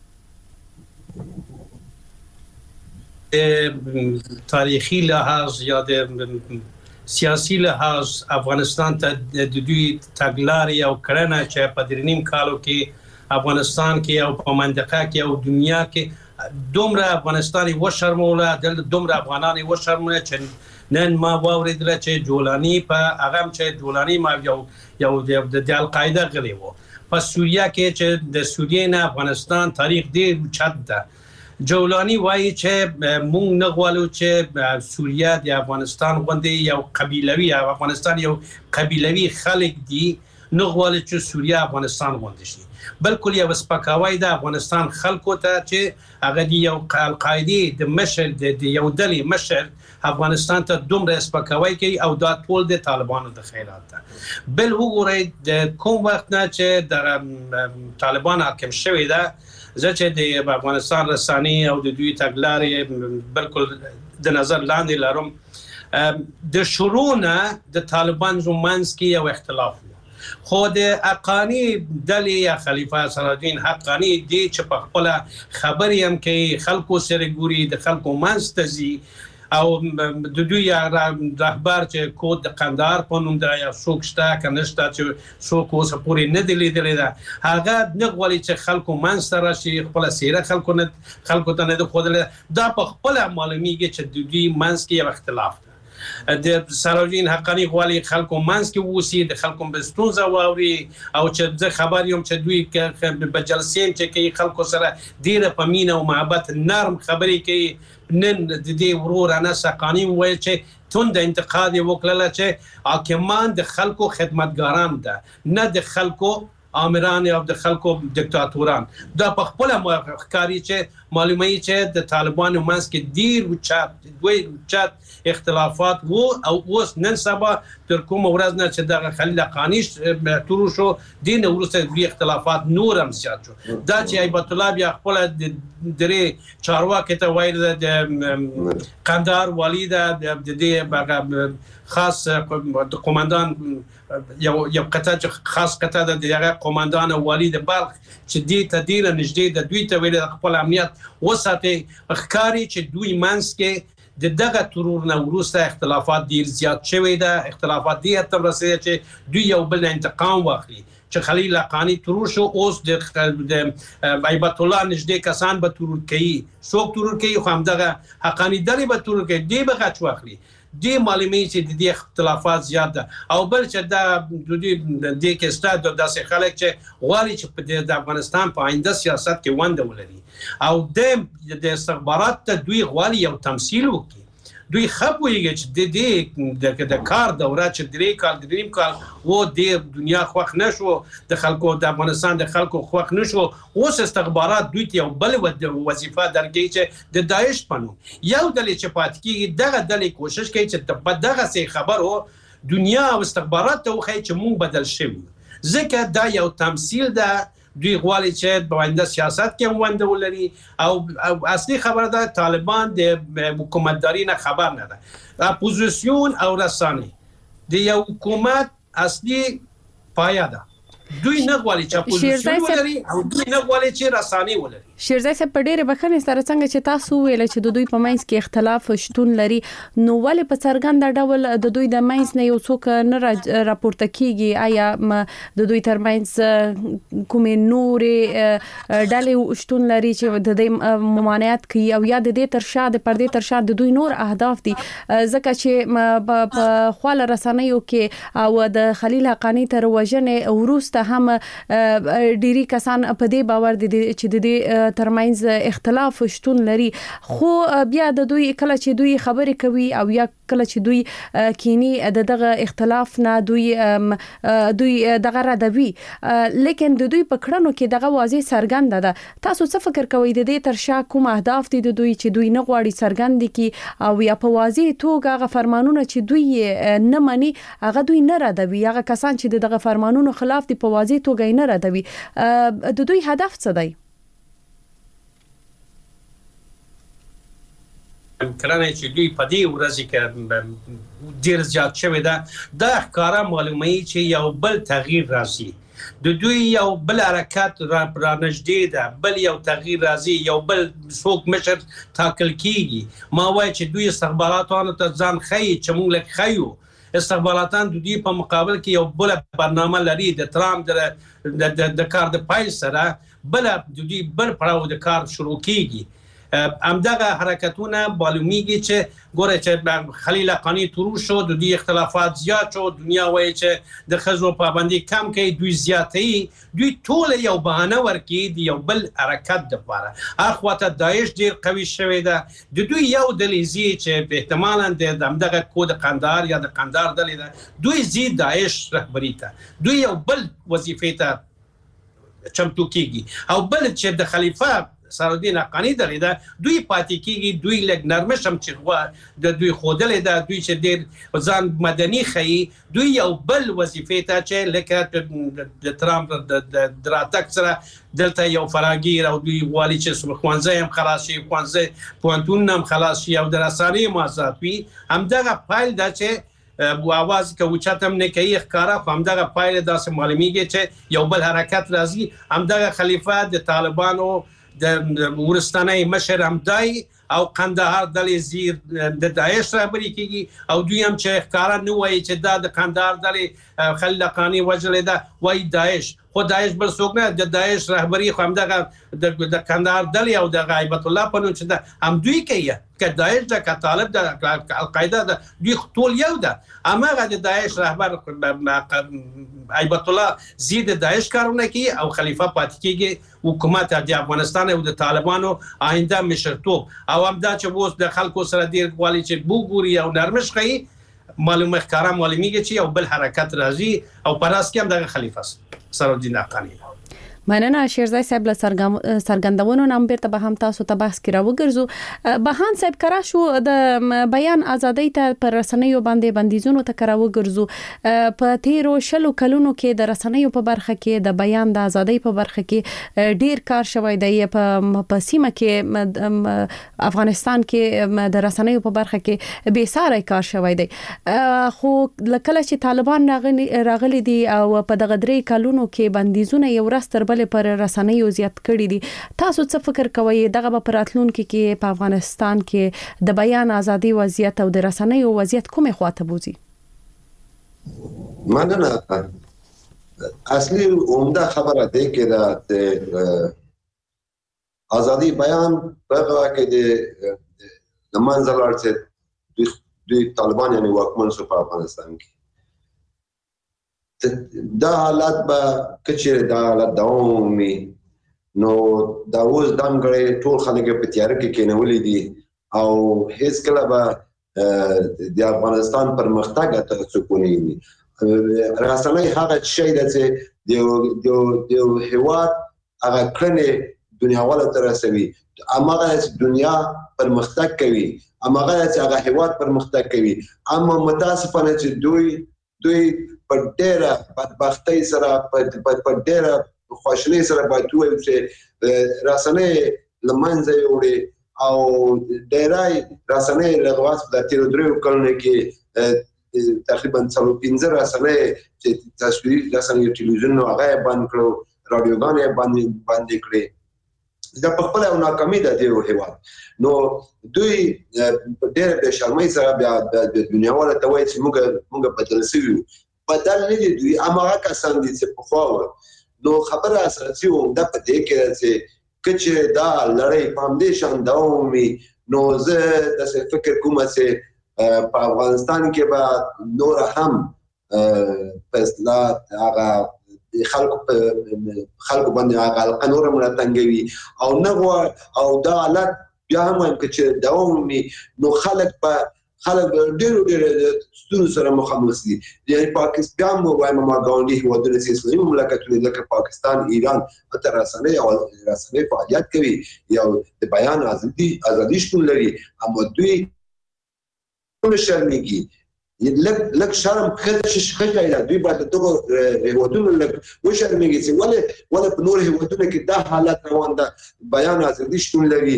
تاریخي لحاظ یا د سیاسي لحاظ افغانستان ته د دوی تګلارې او کړنه چې په درې نیم کالو کې افغانستان کې او په منطقه کې او دنیا کې دومره افغانستاني و شرموله، دومره افغاناني و شرموله چې نن ما واوریدل چې جولانی په هغه چې جولانی ما یو یو د القاعده غلی وو په سوریه کې چې د سوریه نه افغانستان تاریخ ډیر چت ده. جولانی وایي چې مونږ نه غواړو چې سوریه د افغانستان غوندې یو قبیلوي افغانستان یو قبیلوي خلک دي نه غواړي چې سوریه افغانستان غونډه شي، بلکې یو سپکاوی د افغانستان خلکو ته چې هغه دی یو القاعده د مشر د یو ډلې مشر افغانستان ته دومره سپکاوی کوي او دا ټول د طالبانو د خیرات ده. بل وګورئ د کوم وخت نه چې د طالبان حاکم شوی ده، زه چې د افغانستان رسانې او د دوی تګلارې بالکل د نظر لاندې لرم، د شروع نه د طالبان زمانس کې یو اختلاف و، خو د حقانی ډلې یا خلیفه صلاح الدین حقانی دی چې په خپل خبرې هم کوي، خلکو سره ګوري، د خلکو منځ ته ځي او د دوی رهبر چې کود د قندهار په نوم ده یا څوک شته که نشته چې څوک اوسه پورې نه دی لیدلی ده، هغه نه غواړي چې خلکو منځ ته راشي، خپله څیره خلکو نه خلکو ته نه ده ښودلی. دا په خپله معلومیږي چې د دوی منځ کې یو اختلاف ده. د صلاح الدین حقانی غواړي خلکو منځ کې واوسي، د خلکو به ستونزه واوري او چې زه خبر یم چې دوی په جلسې چې کوي خلکو سره ډېره په مینه او محبت نرم خبرې کوي. نن د دې ورور انس حقانی وویل چې تند انتقاد یې وکړله چې حاکمان د خلکو خدمتګاران ده، نه د خلکو آمران او د خلکو دیکتاتوران. دا په خپله ښکاري چې معلوموي چې د طالبانو منځ کې ډېر اوچت دوی اوچت اختلافات وو او اوس نن سبا تر کومه ورځ نه چې دغه خلیل حقانی تورو شو، دې نه وروسته دوی اختلافات نور هم زیات شو. دا چې هیبت الله بیا خپله درې چارواکي ته ویل د قندهار والي ده، د دې خاص د قومندان یو یو قطعه چې خاص قطعه ده د هغه قومندان او والي د بلخ چې دې ته ډېره نږدې ده، دوی ته ویل خپل امنیت وساتئ. ښکاري چې دوی منځ کې د دغه ترور نه وروسته اختلافات ډېر زیات شوی ده، اختلافات دې حد ته رسېدي چې دوی یو بل نه انتقام واخلي. چې خلیل حقانی ترور شو، اوس د هیبت الله نږدې کسان به ترور کوي. څوک ترور کوي؟ خو همدغه حقانی ډلې به ترور کوي، دې به غچ واخلي. دې معلوموي چې د دې اختلافات زیات ده. او بل چې دا د دې کې شته داسې خلک چې غواړي چې د افغانستان په آینده سیاست کې ونډه ولري او د استخبارات ته دوی غواړي یو تمثیل وکړي. دوی ښه پوهېږي چې د دې د کار دوره چې درې کال دریم کال و د دنیا خوښ نه شو، د خلکو د افغانستان د خلکو خوښ نه شو، اوس استخبارات دوی ته یو بل وظیفه درکوي چې د داعش په نوم یو ډلې چې پاتې کېږي، دغه ډلې کوشش کوي چې په دغسې خبرو دنیا او استخبارات ته وښایي چې موږ بدل شوي. ځکه دا یو تمثیل ده. دوی غواړي چې په آینده سیاست کې هم ونډه ولري او اصلي خبره ده طالبان د حکومتداري نه خبر نه ده. اپوزیسیون او رسانې د یو حکومت اصلي پایه ده. دوی نه غواړي چې اپوزیسیون ولري او دوی نه غواړي چې رسانې ولري. شیرزای صاحب په ډېرې بخښنې سره څنګه چې تاسو ویل چې د دوی په منځ کې اختلاف شتون لري، نو ولې په څرګنده ډول د دوی د منځ نه یو څوک نه راپورته کیږي؟ آیا د دوی ترمنځ کومې نورې ډلې شتون لري چې د دې ممانعت کوي او یا د دې تر شا د پردې تر شا د دوی نور اهداف دي؟ ځکه چې په خواله رسنیو کې او د خلیل حقانی تر وژنې وروسته هم ډېری کسان په دې باور دي چې د دې ترمنځ اختلاف شتون لري، خو بیا د دوی کله چې دوی خبرې کوي او یا کله چې دوی کینی د دغه اختلاف نه دوی دوی دغه ردوي، لیکن د دوی په کړنو کې دغه واضح څرګنده ده. تاسو څه فکر کوئ د دې تر شا کوم اهداف دي د دوی چې دوی نه غواړي څرګند کی او یا په واضح توګه هغه فرمانونه چې دوی نه مني هغه دوی نه ردوي؟ هغه کسان چې دغه فرمانونو خلاف دي په واضح توګه نه ردوي، د دوی هدف څه دی؟ کړنې چې دوی په دې ورځ کې ډېر زیات شوی ده، دا ښکاره معلوموي چې یو بل تغییر راځي. د دوی یو بل حرکت را نږدې ده، بل یو تغییر راځي، یو بل څوک مشر ټاکل کېږي. ما وایي چې دوی استخباراتو ته ځان ښیي چې موږ لږ ښیو. استخباراتان د دوی په مقابل کې یو بله برنامه لري د ترامپ د کار د پیل سره، بله د دوی بل پړاو د کار شروع کېږي. همدغه حرکتونه معلومیږي چې ګوره چې خلیل حقانی تورو شو د دې اختلافات زیات شو دنیا وایي چې د خزو پابندي کم کوي دوی زیاتې دوی ټول یو بهانه ورکي دی یو بل حرکت د لپاره اخواته داعش ډیر قوي شوی ده د دوی یو دلیزي چې احتمالاً د همدغه کود قندهار یا د قندهار دلې ده دوی زی داعش رهبری ته دوی یو بل وظیفې ته چمتو کیږي او بل چې د خلیفہ سرالدین حقانی دلې ده دوی پاتې کیږي دوی لږ نرمش هم چې د دوی خودلې ده دوی چې ډېر ځان مدني ښیي دوی یو بل وظیفې ته چې لکه د ترامپ د راتګ سره دلته یو فراګیر او دوی غواړي چې ښوونځی هم خلاص شي ښوونځی پوهنتونونه هم خلاص شي او د رسنیو هم آزاد وي همدغه پایل ده چې بو आवाज که اوچت هم نه کوي ښکارا خو همدغه پایل داسې معلومیږي چې یو بل حرکت راځي همدغه خلیفہ د طالبانو د ورستاني مشر همدای او قندهار دلې زیر د داعش رهبری کیږي او دوی هم چې ښکارا نه وایي چې دا د قندهار دلې خلیل حقانی وجلې ده وایي داعش خو داعش بل څوک نه د داعش رهبری خو همدغه د قندهار دلې او د غیبت الله په نوم چې ده هم دوی کوي که داعش د که طالب د القاعده د دوی ټول یو ده هماغه د داعش رهبر غیبت الله زید داعش کارونه کوي او خلیفہ پاتې کیږي حکومت د افغانستان او د طالبانو آینده مشرتوب او همدا چې اوس د خلکو سره ډیر غواړي چې بوګوري او نرمش کوي معلومه ښکارا معلومیږي چې یو بل حرکت راځي او پراس کې هم د خلیفہ سرالدین حقانی مننه شیرزای صاحب له سرګندونو نام بیرته به هم تاسو ته بحث کې راوګرځو بهان صاحب کرا شو د بیان ازادۍ ته پر رسنیو باندې بندیزونو ته کرا وګرځو په تیرو شلو کلونو کې د رسنیو په برخه کې د بیان د ازادۍ په برخه کې ډیر کار شوی دی په سیمه کې افغانستان کې د رسنیو په برخه کې بے ساري کار شوی دی خو لکه چې طالبان راغلي دي او په دغه درې کلونو کې بندیزونه یو رستر پر رسنیو زیات کړی دي تاسو څه فکر کوئ دغه په راتلونکو کې په افغانستان کې د بیان ازادي وضعیت او د رسنیو وضعیت کومه خواته بوزي مننه اصلي عمده خبره ده کې د ازادي بیان په هغه کې د منځل ورته د طالبان یعنی واکمن شو په افغانستان کې دا حالات به کچره دا حالات دوامي نو دا اوس دمګړې ټول خلک په تیار کې کېنولې دي او هیڅ کله به د افغانستان پرمختګ ته سکونی رسنۍ هغه شی ده چې د د هیواد هغه کړنې دنیا والا تر رسوي امغه دنیا پرمختګ کوي امغه چې هغه هیواد پرمختګ کوي اما متاسفانه چې دوی دوی په ډېره بدبختۍ سره په ډېره خوشحالۍ سره باید ووایو چې رسنۍ له منځه یوړې او ډېری رسنۍ له غواس په تېرو درېیو کلونو کې تقریبا څلور پنځه رسنۍ چې تصویري رسنۍ ټلویزیون هغه یې بند کړو راډیوګانې یې بندې کړې دا په خپله یو ناکامي ده د یو هېواد نو دوی په ډېره بې شرمۍ سره بیا د دنیا والا ته وایي چې موږ بدل سوي یو بدل نه دي دوی هماغه کسان دي چې پخوا وو نو خبره اساسي عمده په دې کې ده چې که چې دا لړۍ په همدې شان دوام وي نو زه داسې فکر کوم چې په افغانستان کې به نور هم په اصطلاح هغه خلکو په خلکو باندې هغه حلقه نوره مړه تنګوي او نه او دا حالت بیا هم وایم که چې دوام وي نو خلک په خلک ډېرو ډېرو ستونزو سره مخامخ دي یعنې پاکستان مو وایم ما ګاونډي هېوادونه چې اسلامي مملکتونه لکه پاکستان ایران هلته رسنۍ او رسنۍ فعالیت کوي یو د بیان ازادي ازادي شتون لري اما دوی نه شرمېږي لږ لږ شرم ښه دی دوی باید دغه هېوادونو لږ وشرمېږي چې ولې ولې په نورو هېوادونو کې دا حالت روان ده بیان ازادي شتون لري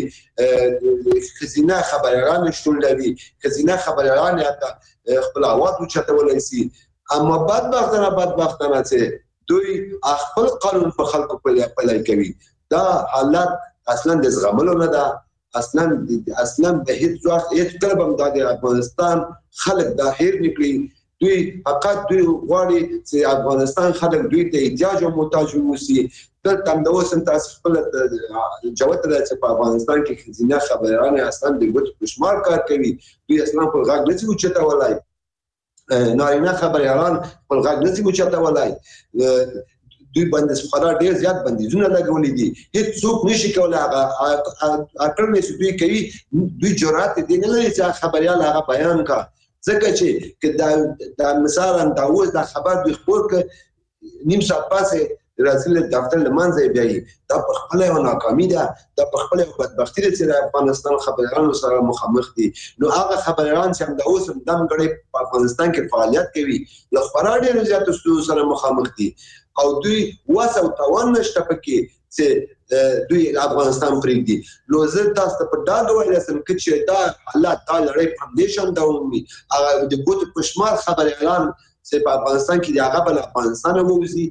ښځینه خبریالان شتون لري ښځینه خبریالان حتی خپل اواز اوچتولی شي اما بدبختانه بدبختانه چې دوی خپل قانون په خلکو پلی کوي دا حالت اصلا د زغملو نه ده اصلا اصلا به هیڅ وخت هیڅ کله به د افغانستان خلک دا هیر نکړي دوی فقط دوی غواړي چې افغانستان خلک دوی ته احتیاج او محتاج ووسی. دلته هم د اوس هم تاسو خپل جوت ده چې په افغانستان کې ښځینه خبریالان اصلا د ګوتو په شمار کار کوي. دوی اصلا په غږ نه ځي اوچتولای، نارینه خبریالان په غږ نه ځي اوچتولای. دوی باندې خورا ډیر زیات بندیزونه لګولې دي. هیڅ څوک نشي کولای هغه اکرنې چې دوی کوي، دوی جرأت دي نه لري چې خبريال هغه بیان کا. ځکه چې دا د مثلا دا اوس دا خبر دوی خبر ک نیم ساعت پاسه راځي له دفتر لمانځي بیاي. دا په خپل یو ناکامي ده، دا په خپل یو بدبختی ده چې افغانستان خبريالانو سره مخامخ دي. نو هغه خبريالان چې هم د اوس دم غړي په افغانستان کې فعالیت کوي له خورا ډیر زیات ستونزو سره مخامخ دي او دوی واسه او توان نشته پکې چې دوی افغانستان پرېږدي. نو زه تاسو ته په ډاګه وایم چې دا حالات دا لړۍ فاونډیشن دا ومي هغه د ګوتو په شمار خبريالان چې په افغانستان کې دی هغه بل افغانستان ووزي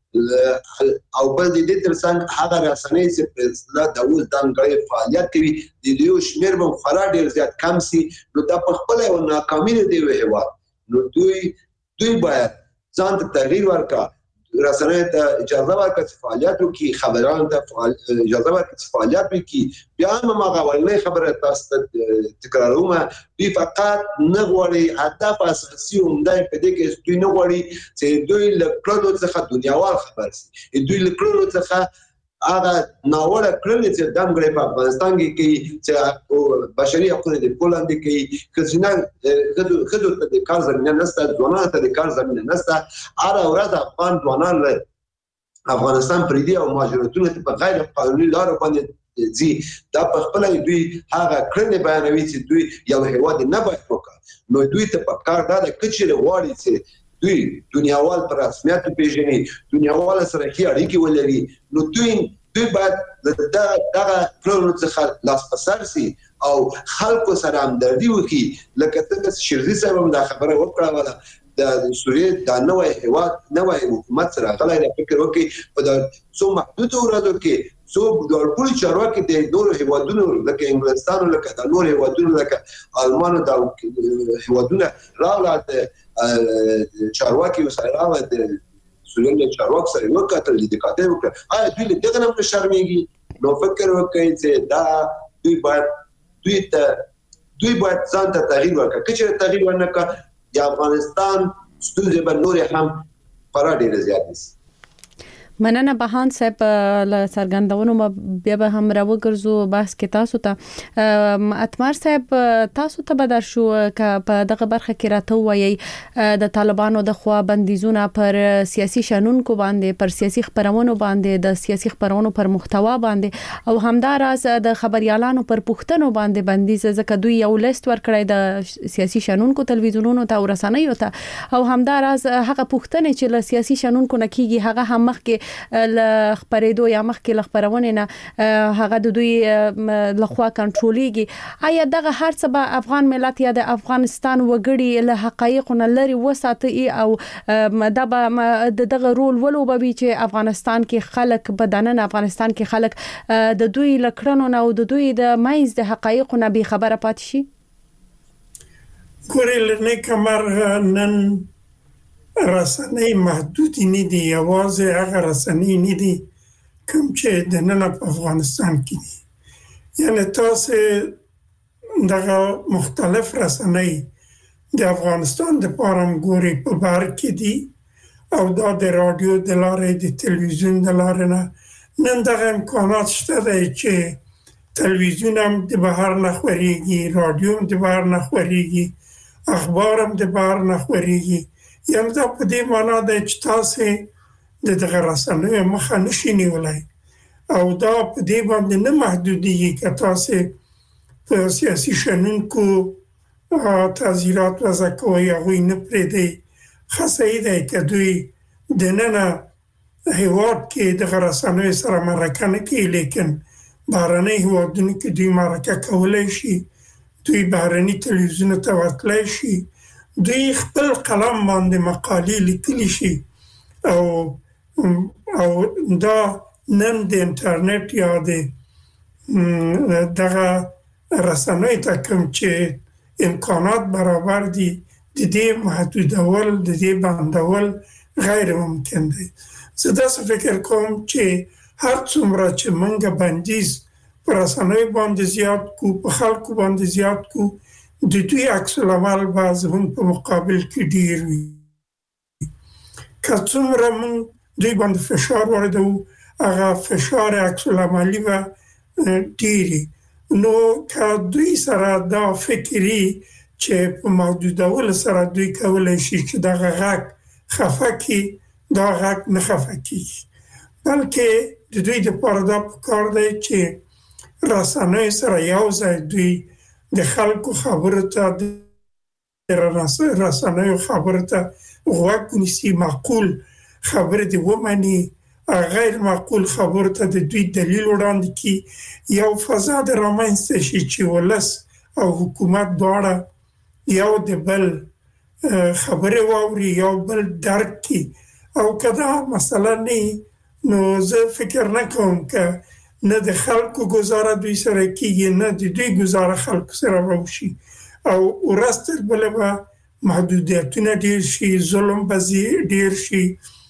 او بل دې ترڅنګ هغه رسنۍ چې په اصطلاح د اوس د انګړې فعالیت کوي د یو شمېر به خورا ډیر زیات کم سي. نو دا په خپل یو ناکامي دی هیواد. نو دوی دوی باید ځان ته تغییر ورکړي، رسنۍ ته اجازه ورکړي چې فعالیت وکړي، خبران ته اجازه ورکړي چې فعالیت وکړي. بیا هم هغه ولنې خبره تاسو ته تکراروم، دوی فقط نه غواړي هدف اساسي عمده په دې کې دوی نه غواړي چې دوی له کړنو څخه دنیاوال خبر شي، دوی له کړنو څخه هغه ناوړه کړنې چې دم غړي په افغانستان کې کوي چې بشري حقوق د پولاند کې کزینه خدو خدو ته د کار زمينه نشته، ځوانانو ته د کار زمينه نشته. هر ورځ افغان ځوانان له افغانستان پریدي او مهاجرتونه ته په غیر قانوني لارو باندې ځي. دا په خپل دوی هغه کړنې بیانوي چې دوی یو هیواد نه باید وکړي. نو دوی ته په کار دا د کچې غواړي چې دوی دنیاوال پر رسمیت پیژني، دنیاوال سره کې اړیکې ولري. نو دوی دوی باید دا دغه کړنو څخه لاس په سر سي او خلکو سره همدردي وکړي. لکه څنګه شیرزي صاحب هم دا خبره وکړه د سوریې د نوې هیواد نوې حکومت سره غلای د فکر وکړي په د څو محدود ورځو کې څو د ټول چارواکي د نورو هیوادونو لکه انګلستان لکه د نورو هیوادونو لکه المانو د هیوادونو راغله چارواکي سره راغله د سوریې چارواکي سره وکړل د کاتب وکړه. آیا دوی دغه نه شرمېږي؟ نو فکر وکړي چې دا دوی باید دوی ته دوی باید ځان ته تغییر ورکړي. چې تغییر ورنکړي د افغانستان ستونزې به نورې هم خورا ډېرې زیاتې شي. مننه بهان صاحب له څرګندونو بیا به هم راوګرځو بحث کې تاسو ته. اتمر صاحب تاسو ته بدر شو ک په دغه برخه کې راته وایي د طالبانو د خوا بندیزونه پر سیاسي شنونکو باندې، پر سیاسي خبرونو باندې، د سیاسي خبرونو پر محتوا باندې او همداراز د خبريالانو پر پښتنو باندې بندیز، ځکه دوی یو لیست ورکړی د سیاسي شنونکو تلویزیونونو ته او رسنیو ته او همداراز هغه پښتنې چې له سیاسي شنونکو نه کیږي هغه هم مخکې ل خبرېدو یا مخکې ل خبرونه نه هغه د دوی لخوا کنټرولېږي. آیا دغه هر څه به افغان ملت یا د افغانستان وګړي له حقایقو نه لري وساتي او دا به دغه رول ولوبوي چې افغانستان کې خلک بدنن افغانستان کې خلک د دوی لکړنو نه او د دوی د مایز د حقایقو نه به خبره پات شي؟ ګورل نه کمر نن رسنۍ محدود نه دي، یوازې هغه رسنۍ نه دي کوم چې د نن په افغانستان کې دي. یعنی تاسو دغه مختلف رسنۍ د افغانستان د پارم ګوري په بار کې دي او دا د رادیو د لارې د تلویزیون د لارې نه نن دغه امکانات شته دی چې تلویزیون هم د بهر نه خپرېږي، رادیو هم د بهر نه خپرېږي، اخبار هم د بهر نه خپرېږي. یعنی دا په دې معنا ده چې تاسو د دغه رسنیو مخه نشئ نیولای او دا په دې باندې نه محدودیږي که تاسو په سیاسي شنونکو تعزیرات وضع کوئ هغوی نه پرېږدئ. ښه صحیح دی که دوی دننه هیواد کې دغه رسنیو سره مرکه نه کوي، لیکن بهرني هیوادونو کې دوی مرکه کولی شي، دوی بهرني تلویزیونو ته ورتلی شي، دوی خپل قلم باندې مقالې لیکلی شي او او دا نن د انټرنیټ یا د دغه رسنۍ ته کوم چې امکانات برابر دي د دې محدودول د دې بندول غیر ممکن دی. زه داسې فکر کوم چې هر څومره چې موږ بندیز پر رسنیو باندې زیات کو، په خلکو باندې زیات کو، د دوی عکس العمل به زموږ په مقابل کې ډیر وي. که څومره موږ دوی باندې فشار واردوو، هغه فشار عکس العملي به ډیري. نو که دوی سره دا فکري چې په محدودولو سره دوی کولی شي چې دغه غږ خفه کړي، دا غږ نه خفه کېږي، بلکې د دوی دپاره دا پکار دی چې رسنیو سره یو ځای دوی د خلکو خبرو ته د رسنیو خبرو ته غوږ ونیسي، معقول خبرې دې ومني، غیر معقول خبرو ته د دوی دلیل وړاندې کړي، یو فضا د رامنځته شي چې ولس او حکومت دواړه یو د بل خبرې واوري، یو بل درک کړي. او که دا مثلا نه، نو زه فکر نه کوم که نه د خلکو ګزاره دوی سره کېږي، نه د دوی ګزاره خلکو سره به وشي، او ورځ تر بله به محدودیتونه ډیر شي، ظلم به ډیر شي،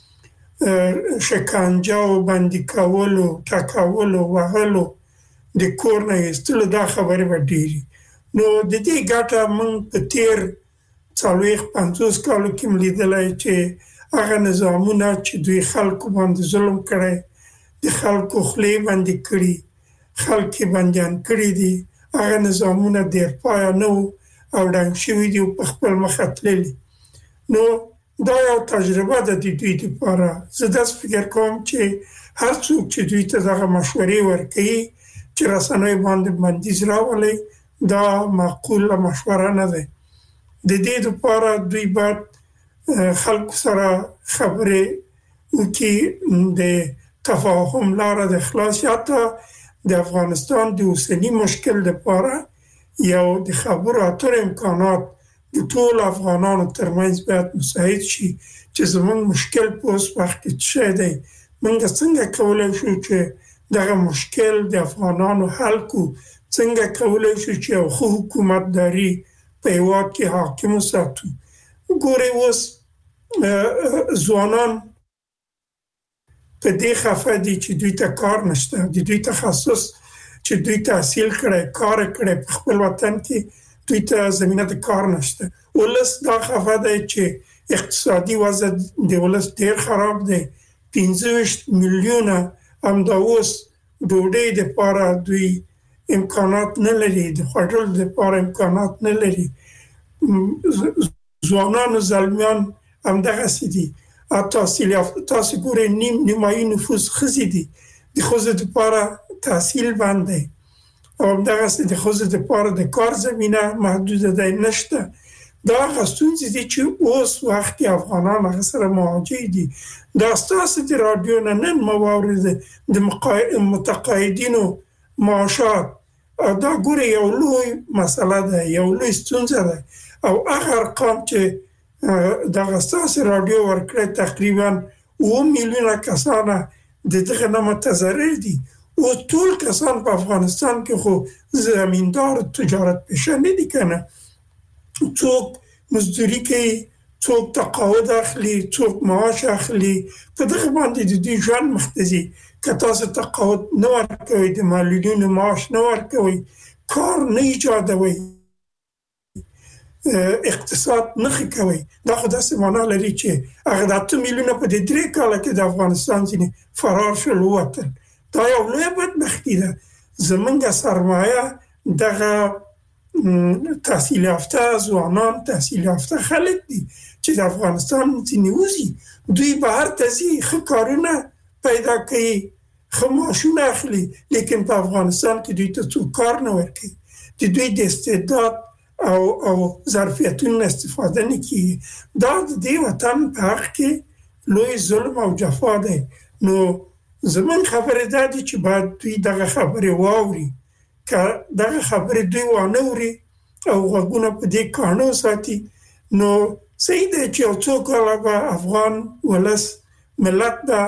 شکنجه او بندي کولو، ټکولو، وهلو، د کور نه ایستلو، دا خبرې به ډیرې. نو د دې ګټه موږ په تیر څلوېښت پنځوس کالو کې م لیدلی چې هغه نظامونه چې دوی خلکو باندې ظلم کړی، د خلکو خولې بندې کړي، خلک یې بندیان کړي دي، هغه نظامونه دیر پایه نه وو او ړنګ شوي دي او په خپل مخه تللي. نو دا یو تجربه ده د دوی دپاره. زه داسې فکر کوم چې هر څوک چې دوی ته دغه مشورې ورکوي چې رسنیو باندې بندیز راولئ، دا معقوله مشوره نه ده. د دې دپاره دوی باید خلکو سره خبرې وکړي، د تفاهم لاره د خلاص، حتی د افغانستان د اوسني مشکل دپاره یو د خبرو اترو امکانات د ټول افغانانو ترمنځ باید مساعد شي چې زموږ مشکل په اوس وخت کې څه شی دی، موږ څنګه کولی شو چې دغه مشکل د افغانانو حل کړو، څنګه کولی شو چې یو ښه حکومتداري په هېواد کې حاکم وساتو. ګورئ اوس ځوانان په دې خفه دي چې دوی ته کار نشته، د دوی تخصص چې دوی تحصیل کړی، کار کړی، په خپل وطن کې دوی ته زمینه د کار نشته. ولس دا خفه دی چې اقتصادي وضع د ولس ډیر خراب دی، پنځه ویشت میلیونه همدا اوس ډوډۍ دپاره دوی امکانات نه لري، د خوړلو دپاره امکانات نه لري. ځوانان او زلمیان همدغسې دي. تحصیل یافته، تاسې ګورئ نیم نیمایي نفوس ښځې دي، د ښځو دپاره تحصیل بند دی، او همدغسې د ښځو دپاره د کار زمینه محدوده دی، نشته. دا هغه ستونزې دي چې اوس وخت کې افغانان هغه سره مواجه دي. دا ستاسې د راډیو نه نن ما واورېده د متقاعدینو معاشات، دا ګورئ یو لوی مسله ده، یو لوی ستونزه ده. او هغه ارقام چې دغه ستاسې راډیو ورکړی تقریبا اوه میلیونه کسانه د دغه نه متضرر دي. او ټول کسان په افغانستان کې خو زمیندار تجارت پیشه نه دي که نه، څوک مزدوري کوي، څوک تقاعد اخلي، څوک معاش اخلي، په دغه باندې د دوی ژوند مخ ته ځي. که تاسو تقاعد نه ورکوئ، د معلولینو معاش نه ورکوئ، کار نه ایجادوئ، اقتصاد نه ښه کوئ، دا خو داسې معنا لري چې هغه د اته میلیونه په دې درې کاله کې د افغانستان ځینې فرار شول، ووتل. دا یو لویه بدبختي ده. زموږ سرمایه دغه تحصیل یافته ځوانان، تحصیل یافته خلک دي چې د افغانستان ځینې وځي، دوی بهر ته ځي، ښه کارونه پیدا کوي، ښه معاشونه اخلي، لیکن په افغانستان کې دوی ته څوک کار نه ورکوي، د دوی د استعداد او او ظرفیتونو استفاده نه کیږي. دا د دې وطن په حق کې لوی ظلم او جفا دی. نو زمون خبره دا دي چې باید دوی دغه خبرې واوري. که دغه خبرې دوی وانه اوري او غوږونه په دې کاڼو ساتي، نو صحیح دی چې یو څو کاله به افغان ولس ملت دا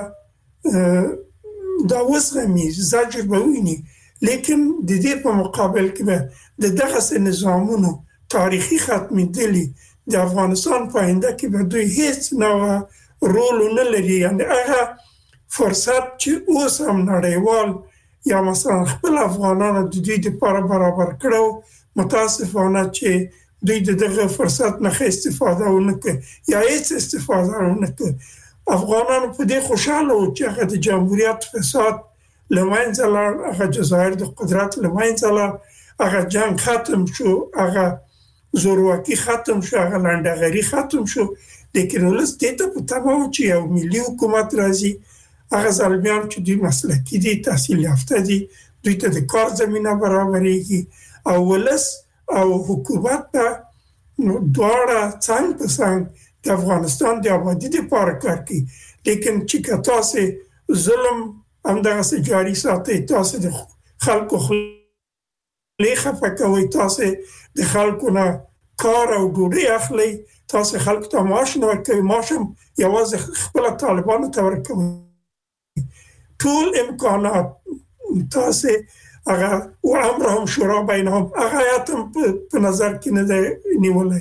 دا وزغمي، زجر به وویني، لیکن د دې په مقابل کې به د دغسې نظامونو تاریخي ختمېدلي د افغانستان په آینده کې به دوی هیڅ نوع رول نه لري. یعنی هغه فرصت چې اوس هم نړیوال یا مثلا خپل افغانانو د دوی لپاره برابر کړو، متاسفانه چې دوی دغه فرصت نه استفاده ونه کړي یا هیڅ استفاده ونه کړي. افغانانو په دې خوشاله وو چې هغه د جمهوریت فساد له منځه لاړ، هغه جزایر د قدرت له منځه لاړ، هغه جنگ ختم شو، هغه زورواکي ختم شو، هغه لنډغري ختم شو. لیکن ولس دې ته په تمه و چې یو ملي حکومت راځي، هغه ځلمیان چې دوی مسلکي دي، تحصیل یافته دي، دوی ته د کار زمینه برابرېږي او ولس او حکومت ته دواړه څنګ په څنګ د افغانستان د آبادی لپاره کار کوي. لیکن چې که تاسې ظلم همدغسې جاري ساتئ، تاسې د خلکو خولې خفه کوئ، تاسې د خلکو نه کار او ډوډۍ اخلئ، تاسې خلکو ته معاش نه ورکوئ، معاش هم یوازې خپله طالبانو ته ورکوئ. ټول امکانات تاسې هغه و امرهم شورا بینهم هغه آیات هم په نظر کې نه دی نیولی.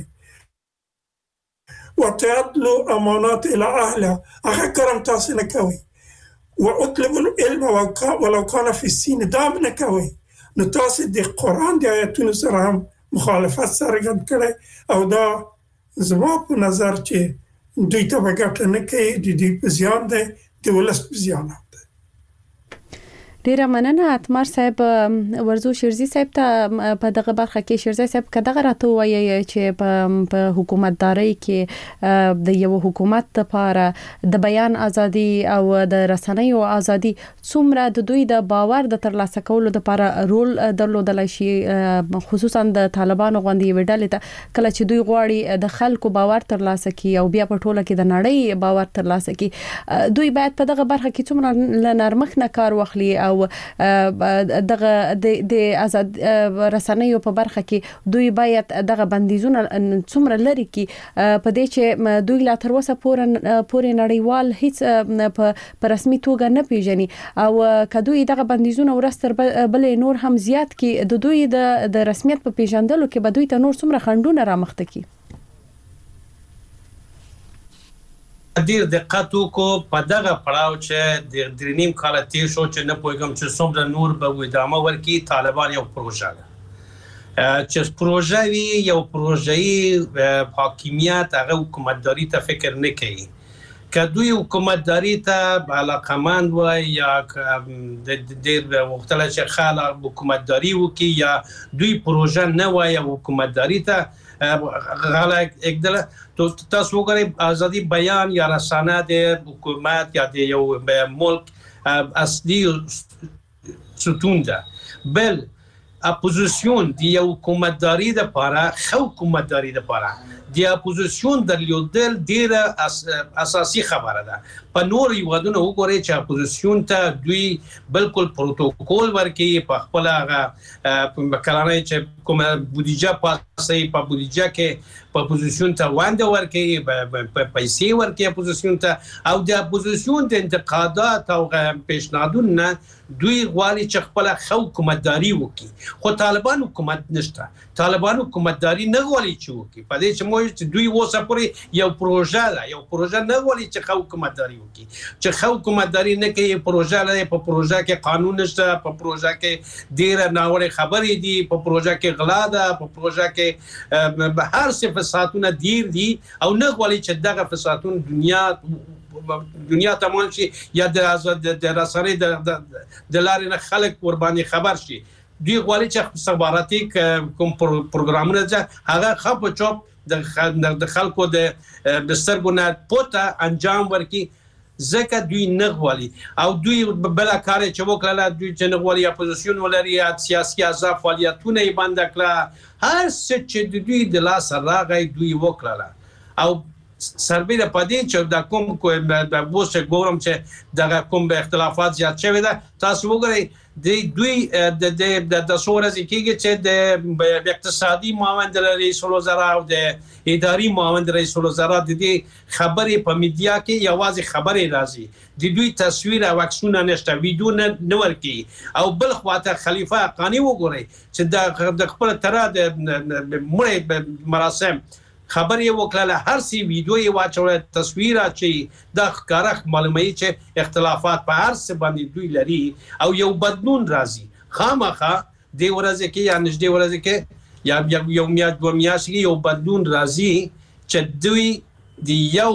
وتعطلوا امانات الى اهلها هغه کار هم تاسې نه کوئ. واطلبوا العلم ولو كان في السين دا هم نه کوئ. نو تاسې د قرآن د آیاتونو سره هم مخالفت څرګند کړی او دا زما په نظر چې دوی ته به ګټه نه کوي، د دوی په زیان دی، د ولس په زیان دی. ډیره مننه اتمر صاحب. ورزو شیرزي صاحب ته په دغه برخه کې شیرزي صاحب کداغه راته وایي چې په حکومتداري کې د یو حکومت لپاره د بیان ازادي او د رسنیو ازادي څومره د دوی د باور د ترلاسه کولو لپاره رول درلودل شي، خصوصا د طالبانو غوندي وډلې ته کله چې دوی غواړي د خلکو باور ترلاسه کړي او بیا په ټوله کې د نړۍ باور ترلاسه کړي، دوی باید په دغه برخه کې څومره نرمخ نه کار واخلي او دغه د آزاد رسنیو په برخه کې دوی باید دغه بندیزونه څومره لري کې په دې چې دوی لا تر اوسه پورې نړیوال هیڅ په رسمي توګه نه پیژني او کدوې دغه بندیزونه ورستر بلې نور هم زیات کې د دوی د رسمیت په پیژندلو کې به دوی ته نور څومره خنډونه رامخته کی. ډیر دقت وکړو په دغه پړاو چې د درې نیم کاله تیر شو چې نه پوهېږم چې څومره نور به ادامه ورکړي. طالبان یو پروژه ده چې پروژه وي، یو پروژه‌ای حاکمیت هغه حکومتداري ته فکر نه کوي. که دوی حکومتداري ته علاقمند وای یا ډېر وختله چې خلک حکومتداري وکړي یا دوی پروژه نه وای او حکومتداري ته غلط اقدام تاسو وګورئ ازادي بیان یا رسانه د حکومت یا د یو ملک اصلي ستون ده. بل اپوزیسیون دی یو حکومتداري د لپاره خو حکومتداري د لپاره د اپوزیسیون درلودل ډیره اساسي خبره ده. په نور یوادونه وګورئ چې اپوزیسیون ته دوی بالکل پروتوکول ورکړي، په خپل هغه کلانه چې کومه بودیجه پاسي په بودیجه کې په اپوزیسیون ته وانده ورکړي، په پیسې ورکړي اپوزیسیون ته او د اپوزیسیون د انتقادات او پیشنهادونه دوی غواړي چې خپل خو حکومتداري وکړي. خو طالبان حکومت نشته، طالبان حکومتداري نه غواړي چې وکړي. په دې چې موږ چې دوی اوسه پورې یو پروژه ده، یو پروژه نه غواړي چې خو حکومتداري وکړي. چې خو حکومتداري نه کوي، پروژه لري، په پروژه کې قانون نشته، په پروژه کې ډېره ناوړه خبرې دي، په پروژه کې غلا ده، په پروژه کې هر څه فسادونه ډېر دي او نه غواړي چې دغه فسادونه دنیا دنیا تمام شي یا د آزاد د رسنۍ د د لارې نه خلک قرباني خبر شي. دوی غواړي چې استخباراتي کوم پروګرامونه چې هغه خپ چوپ د خلکو د سترګو نه پوته انجام ورکړي، ځکه دوی نه غواړي او دوی بل کار چې وکړل، دوی چې نه غواړي اپوزیسیون ولري، سیاسي احزاب فعالیتونه یې بند کړل، هر څه چې د دوی د لاس راغی دوی وکړل. او سربیره پدې چې د کوم کوم د بوسه ګورم چې د کوم به اختلافات زیات شوی ده، تاسو وګورئ د دوی د د د سورزي کېږي چې د اقتصادي معاون رئیس الوزرا او د اداري معاون رئیس الوزرا د دې خبرې په میډیا کې یوازې خبرې راځي، د دوی تصویر او عکسونه نشته، ویډیو نه ورکي. او بل خواته خلیفه حقانی وګورئ چې د خپل تر د مړ مراسم خبرې وکړه هر سی ویډیو یې واچول تصویر چې د ښکارخ معلومه چې اختلافات په هر څه باندې دوی لري او یو بدلون راځي خامخا د ورځې کې یا نږدې ورځې کې یا یو میاشت دوه میاشتې یو بدلون راځي چې دوی د یو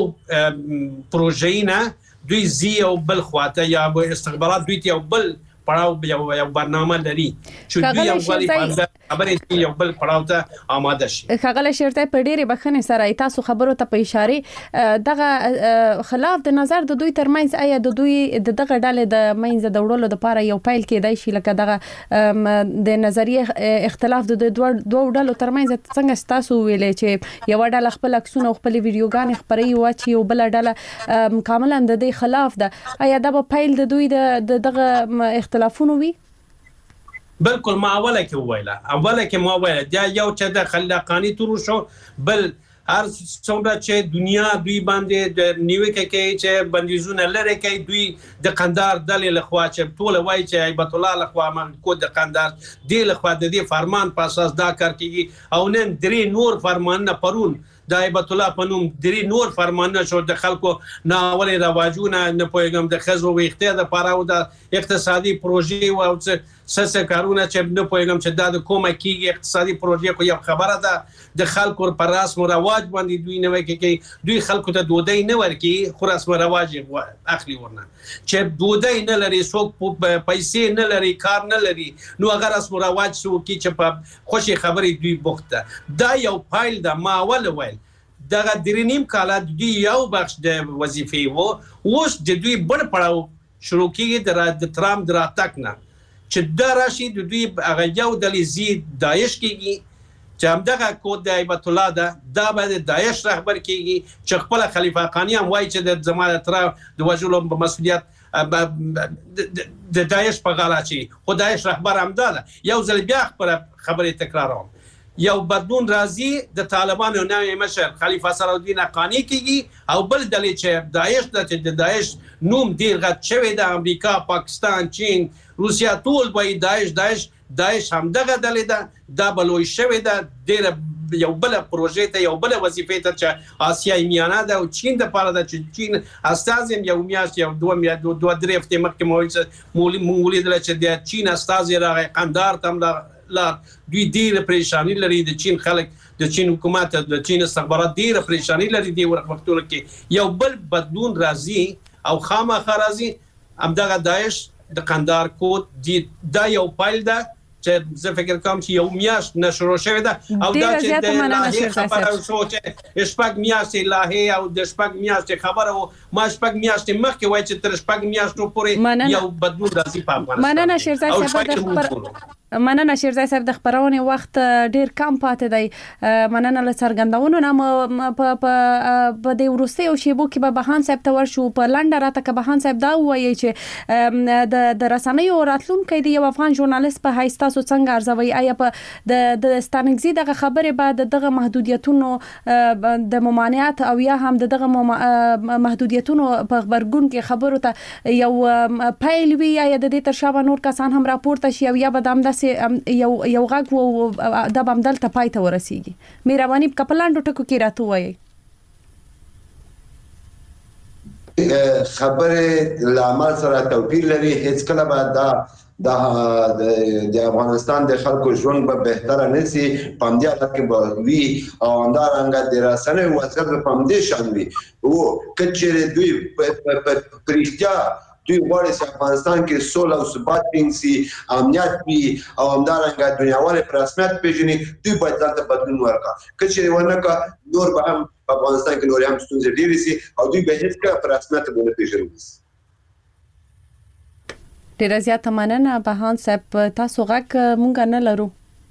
پروژې نه دوی زی او بل خواته یا استخبارات دوی یو بل پړاو یو یو برنامه لري چې دوی یو غالي خبرې یو بل پړاو ته آماده شي. خغل شرطه په ډېرې بخنه سره تاسو خبرو ته په اشاره دغه خلاف د نظر د دوی ترمنځ آیا د دوی دغه ډلې د منځ د وړلو لپاره یو پایل کېدای شي لکه دغه د نظریه اختلاف د دوه ډلو ترمنځ څنګه تاسو ویلې چې یو ډله خپل عکسونه او خپل ویډیوګان خبري و چې یو بل ډله کاملا د دې خلاف ده آیا دا په پایل د دوی د دغه اختلافونو وي؟ بالکل ما اوله کې وویله اوله کې ما وویله دا یو چې د خلاقانی تورو شو بل هر څومره چې دنیا دوی باندې د نیوکه کوي چې بندیزونه لري کوي دوی د قندار ډلې لخوا چې ټول وایي چې هیبت الله لخوا من کو د قندار دی لخوا د دې فرمان په اساس دا کار کوي او نن درې نور فرمانونه پرون د هیبت الله په نوم درې نور فرمانونه شو د خلکو ناولې رواجونه نه پوهېږم د ښځو ویښتیا دپاره او د اقتصادي پروژې او څه څه کارونه چې نه پوهېږم چې دا د کومه کېږي اقتصادي پروژې خو یو خبره ده د خلکو په رسم و رواج باندې دوی نوکې کوي دوی خلکو ته ډوډۍ نه ورکوي خو رسم و رواج یې اخلي ورنه چې ډوډۍ نه لري څوک پیسې نه لري کار نه لري نو هغه رسم و رواج څه وکړي چې په خوشې خبرې دوی بوخت ده دا یو پایل ده ما اول ویل دغه درې نیم کاله دوی یو بخش د وظیفې و اوس د دوی بل پړاو شروع کېږي د ترام د راتګ نه چې دا راشي د دوی هغه یو ډلې زی داعش کېږي چې همدغه کود د هیبت الله ده دا به د داعش رهبر کېږي چې خپله خلیفه حقاني هم وایي چې د زما د ترام د وژلو په مسؤلیت د داعش په غاړه اچوي خو داعش رهبر همدا ده یو ځل بیا خپله خبرې تکراروم یو بدلون راځي د طالبانو نوی مشر خلیفه صلاح حقانی کېږي او بل ډلې چې داعش ده چې د داعش نوم ډېر غټ شوی د امریکا پاکستان چین روسیا ټول وایي داعش داعش داعش همدغه ډلې ده دا به لوی شوې ده ډېره یو بله پروژې ته یو بله وظیفې ته چې اسیایي میانه ده او چین دپاره ده چې چین استازي یو میاشت یو دوه میاشت دوه درې هفتې مخکې مو ولیدله چې د چین استازي راغی قندهار ته هم لا دوی ډیره پریشانی لري د چین خلک د چین حکومت د چین استخبارات ډیره پریشانی لري دی وختونو کې یو بل بدلون راځي او خامخا راځي همدغه داعش د قندهار کود دی دا یو پایل ده چې زه فکر کوم چې یو میاشت نه شروع شوې ده او دا چې د لاهې خبره شو چې شپږ میاشتې لاهې او د شپږ میاشتې خبره و ما شپږ میاشتې مخکې وایي چې تر شپږ میاشتو پورې یو بدلون راځي په افغانستان مننه شیرزای صاحب د خبر مننه شیرزای صاحب د خبرونې وخت ډیر کم پاتې دی مننه له څرګندونو نه په په د وروستي او شیبو کې به بهان صاحب ته ورشو په لنډه راته که بهان صاحب دا وایي چې د د رسنیو راتلونکی دی یو افغان ژورنالیست په حیث تاسو څنګه ارزوي آیا په د د ستانګزي دغه خبرې بعد دغه محدودیتونو د ممانعت او یا هم دغه محدودیتونو په خبرګون کې خبرو ته یو پایل وی یا د دې تر شابه نور کسان هم راپورته شي او یا به د یو یو غږ و د بمدل ته پای ته ورسیږي مهرباني په پلاندو ټکو کې راته وایي خبره لامل سره توپیر لري هیڅ کله به دا د د افغانستان د خلکو ژوند به بهتره نشي پامدیا کې به وی او اندارنګ د راسنه وسر په پامدې شان وي او کچره دوی په پرېختیا دوی غواړي چې افغانستان کې سوله او ثبات وي امنیت وي او همدارنګه دنیاوالې په رسمیت پیژني دوی باید ځان ته بدلون ورکړي که چېرې ونه کړه نور به هم په افغانستان کې نورې هم ستونزې ډېرې شي او دوی به هېڅکله په رسمیت ونه پیژني. ډېره زیاته مننه بهان صاحب تاسو غږ مونږ نه لرو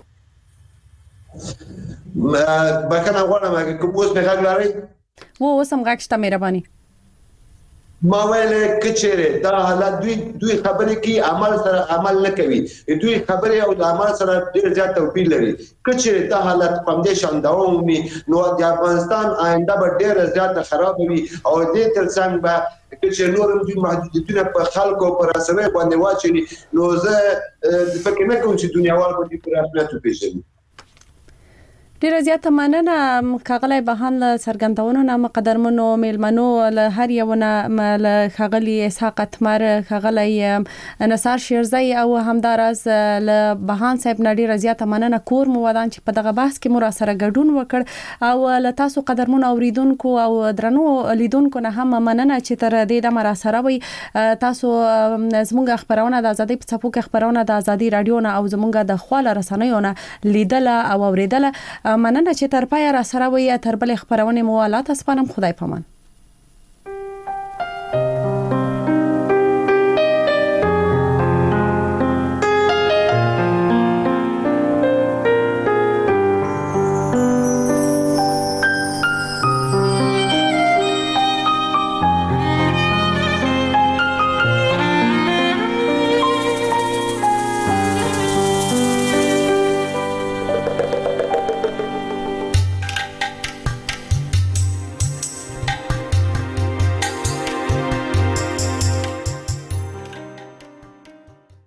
بخښنه غواړم که اوس مې غږ لرئ و اوس هم غږ شته مهرباني ما ویل کچېره دا حالت دوی دوی خبرې کوي عمل سره عمل نه کوي دوی خبرې او د عمل سره ډېر زیات توپیر لري کچېره دا حالت په دې شان دوام وي نو د افغانستان آینده به ډېر زیات خراب وي او دې ترڅنګ به چې نور دوی محدودیتونه په خلکو پر اساس باندې واچي نو زه فکر نه کوم چې دنیاوال به دې پر رسمیت پیژني. ډیره زیاته مننه کاغلی بهان له څرګندونو نه مقدرمنو میلمنو له هر یو نه له خغلی اسحاق اتمر خغلی نصار شیرزی او همدارز له بهان صاحب نه ډیره زیاته مننه کور مو ودان چې په دغه بحث کې مو را سره ګډون وکړ او له تاسو قدرمنو اوریدونکو او درنو لیدونکو نه هم مننه چې تر دې د مرا سره وي. تاسو زموږ خبرونه د ازادي په څپو کې خبرونه د ازادي رادیو نه او زموږ د خواله رسنیو نه لیدله او اوریدله. مننه چې تر پای را سره وي. تر بل خبرونه مو لا تاسو پنم خدای پامان.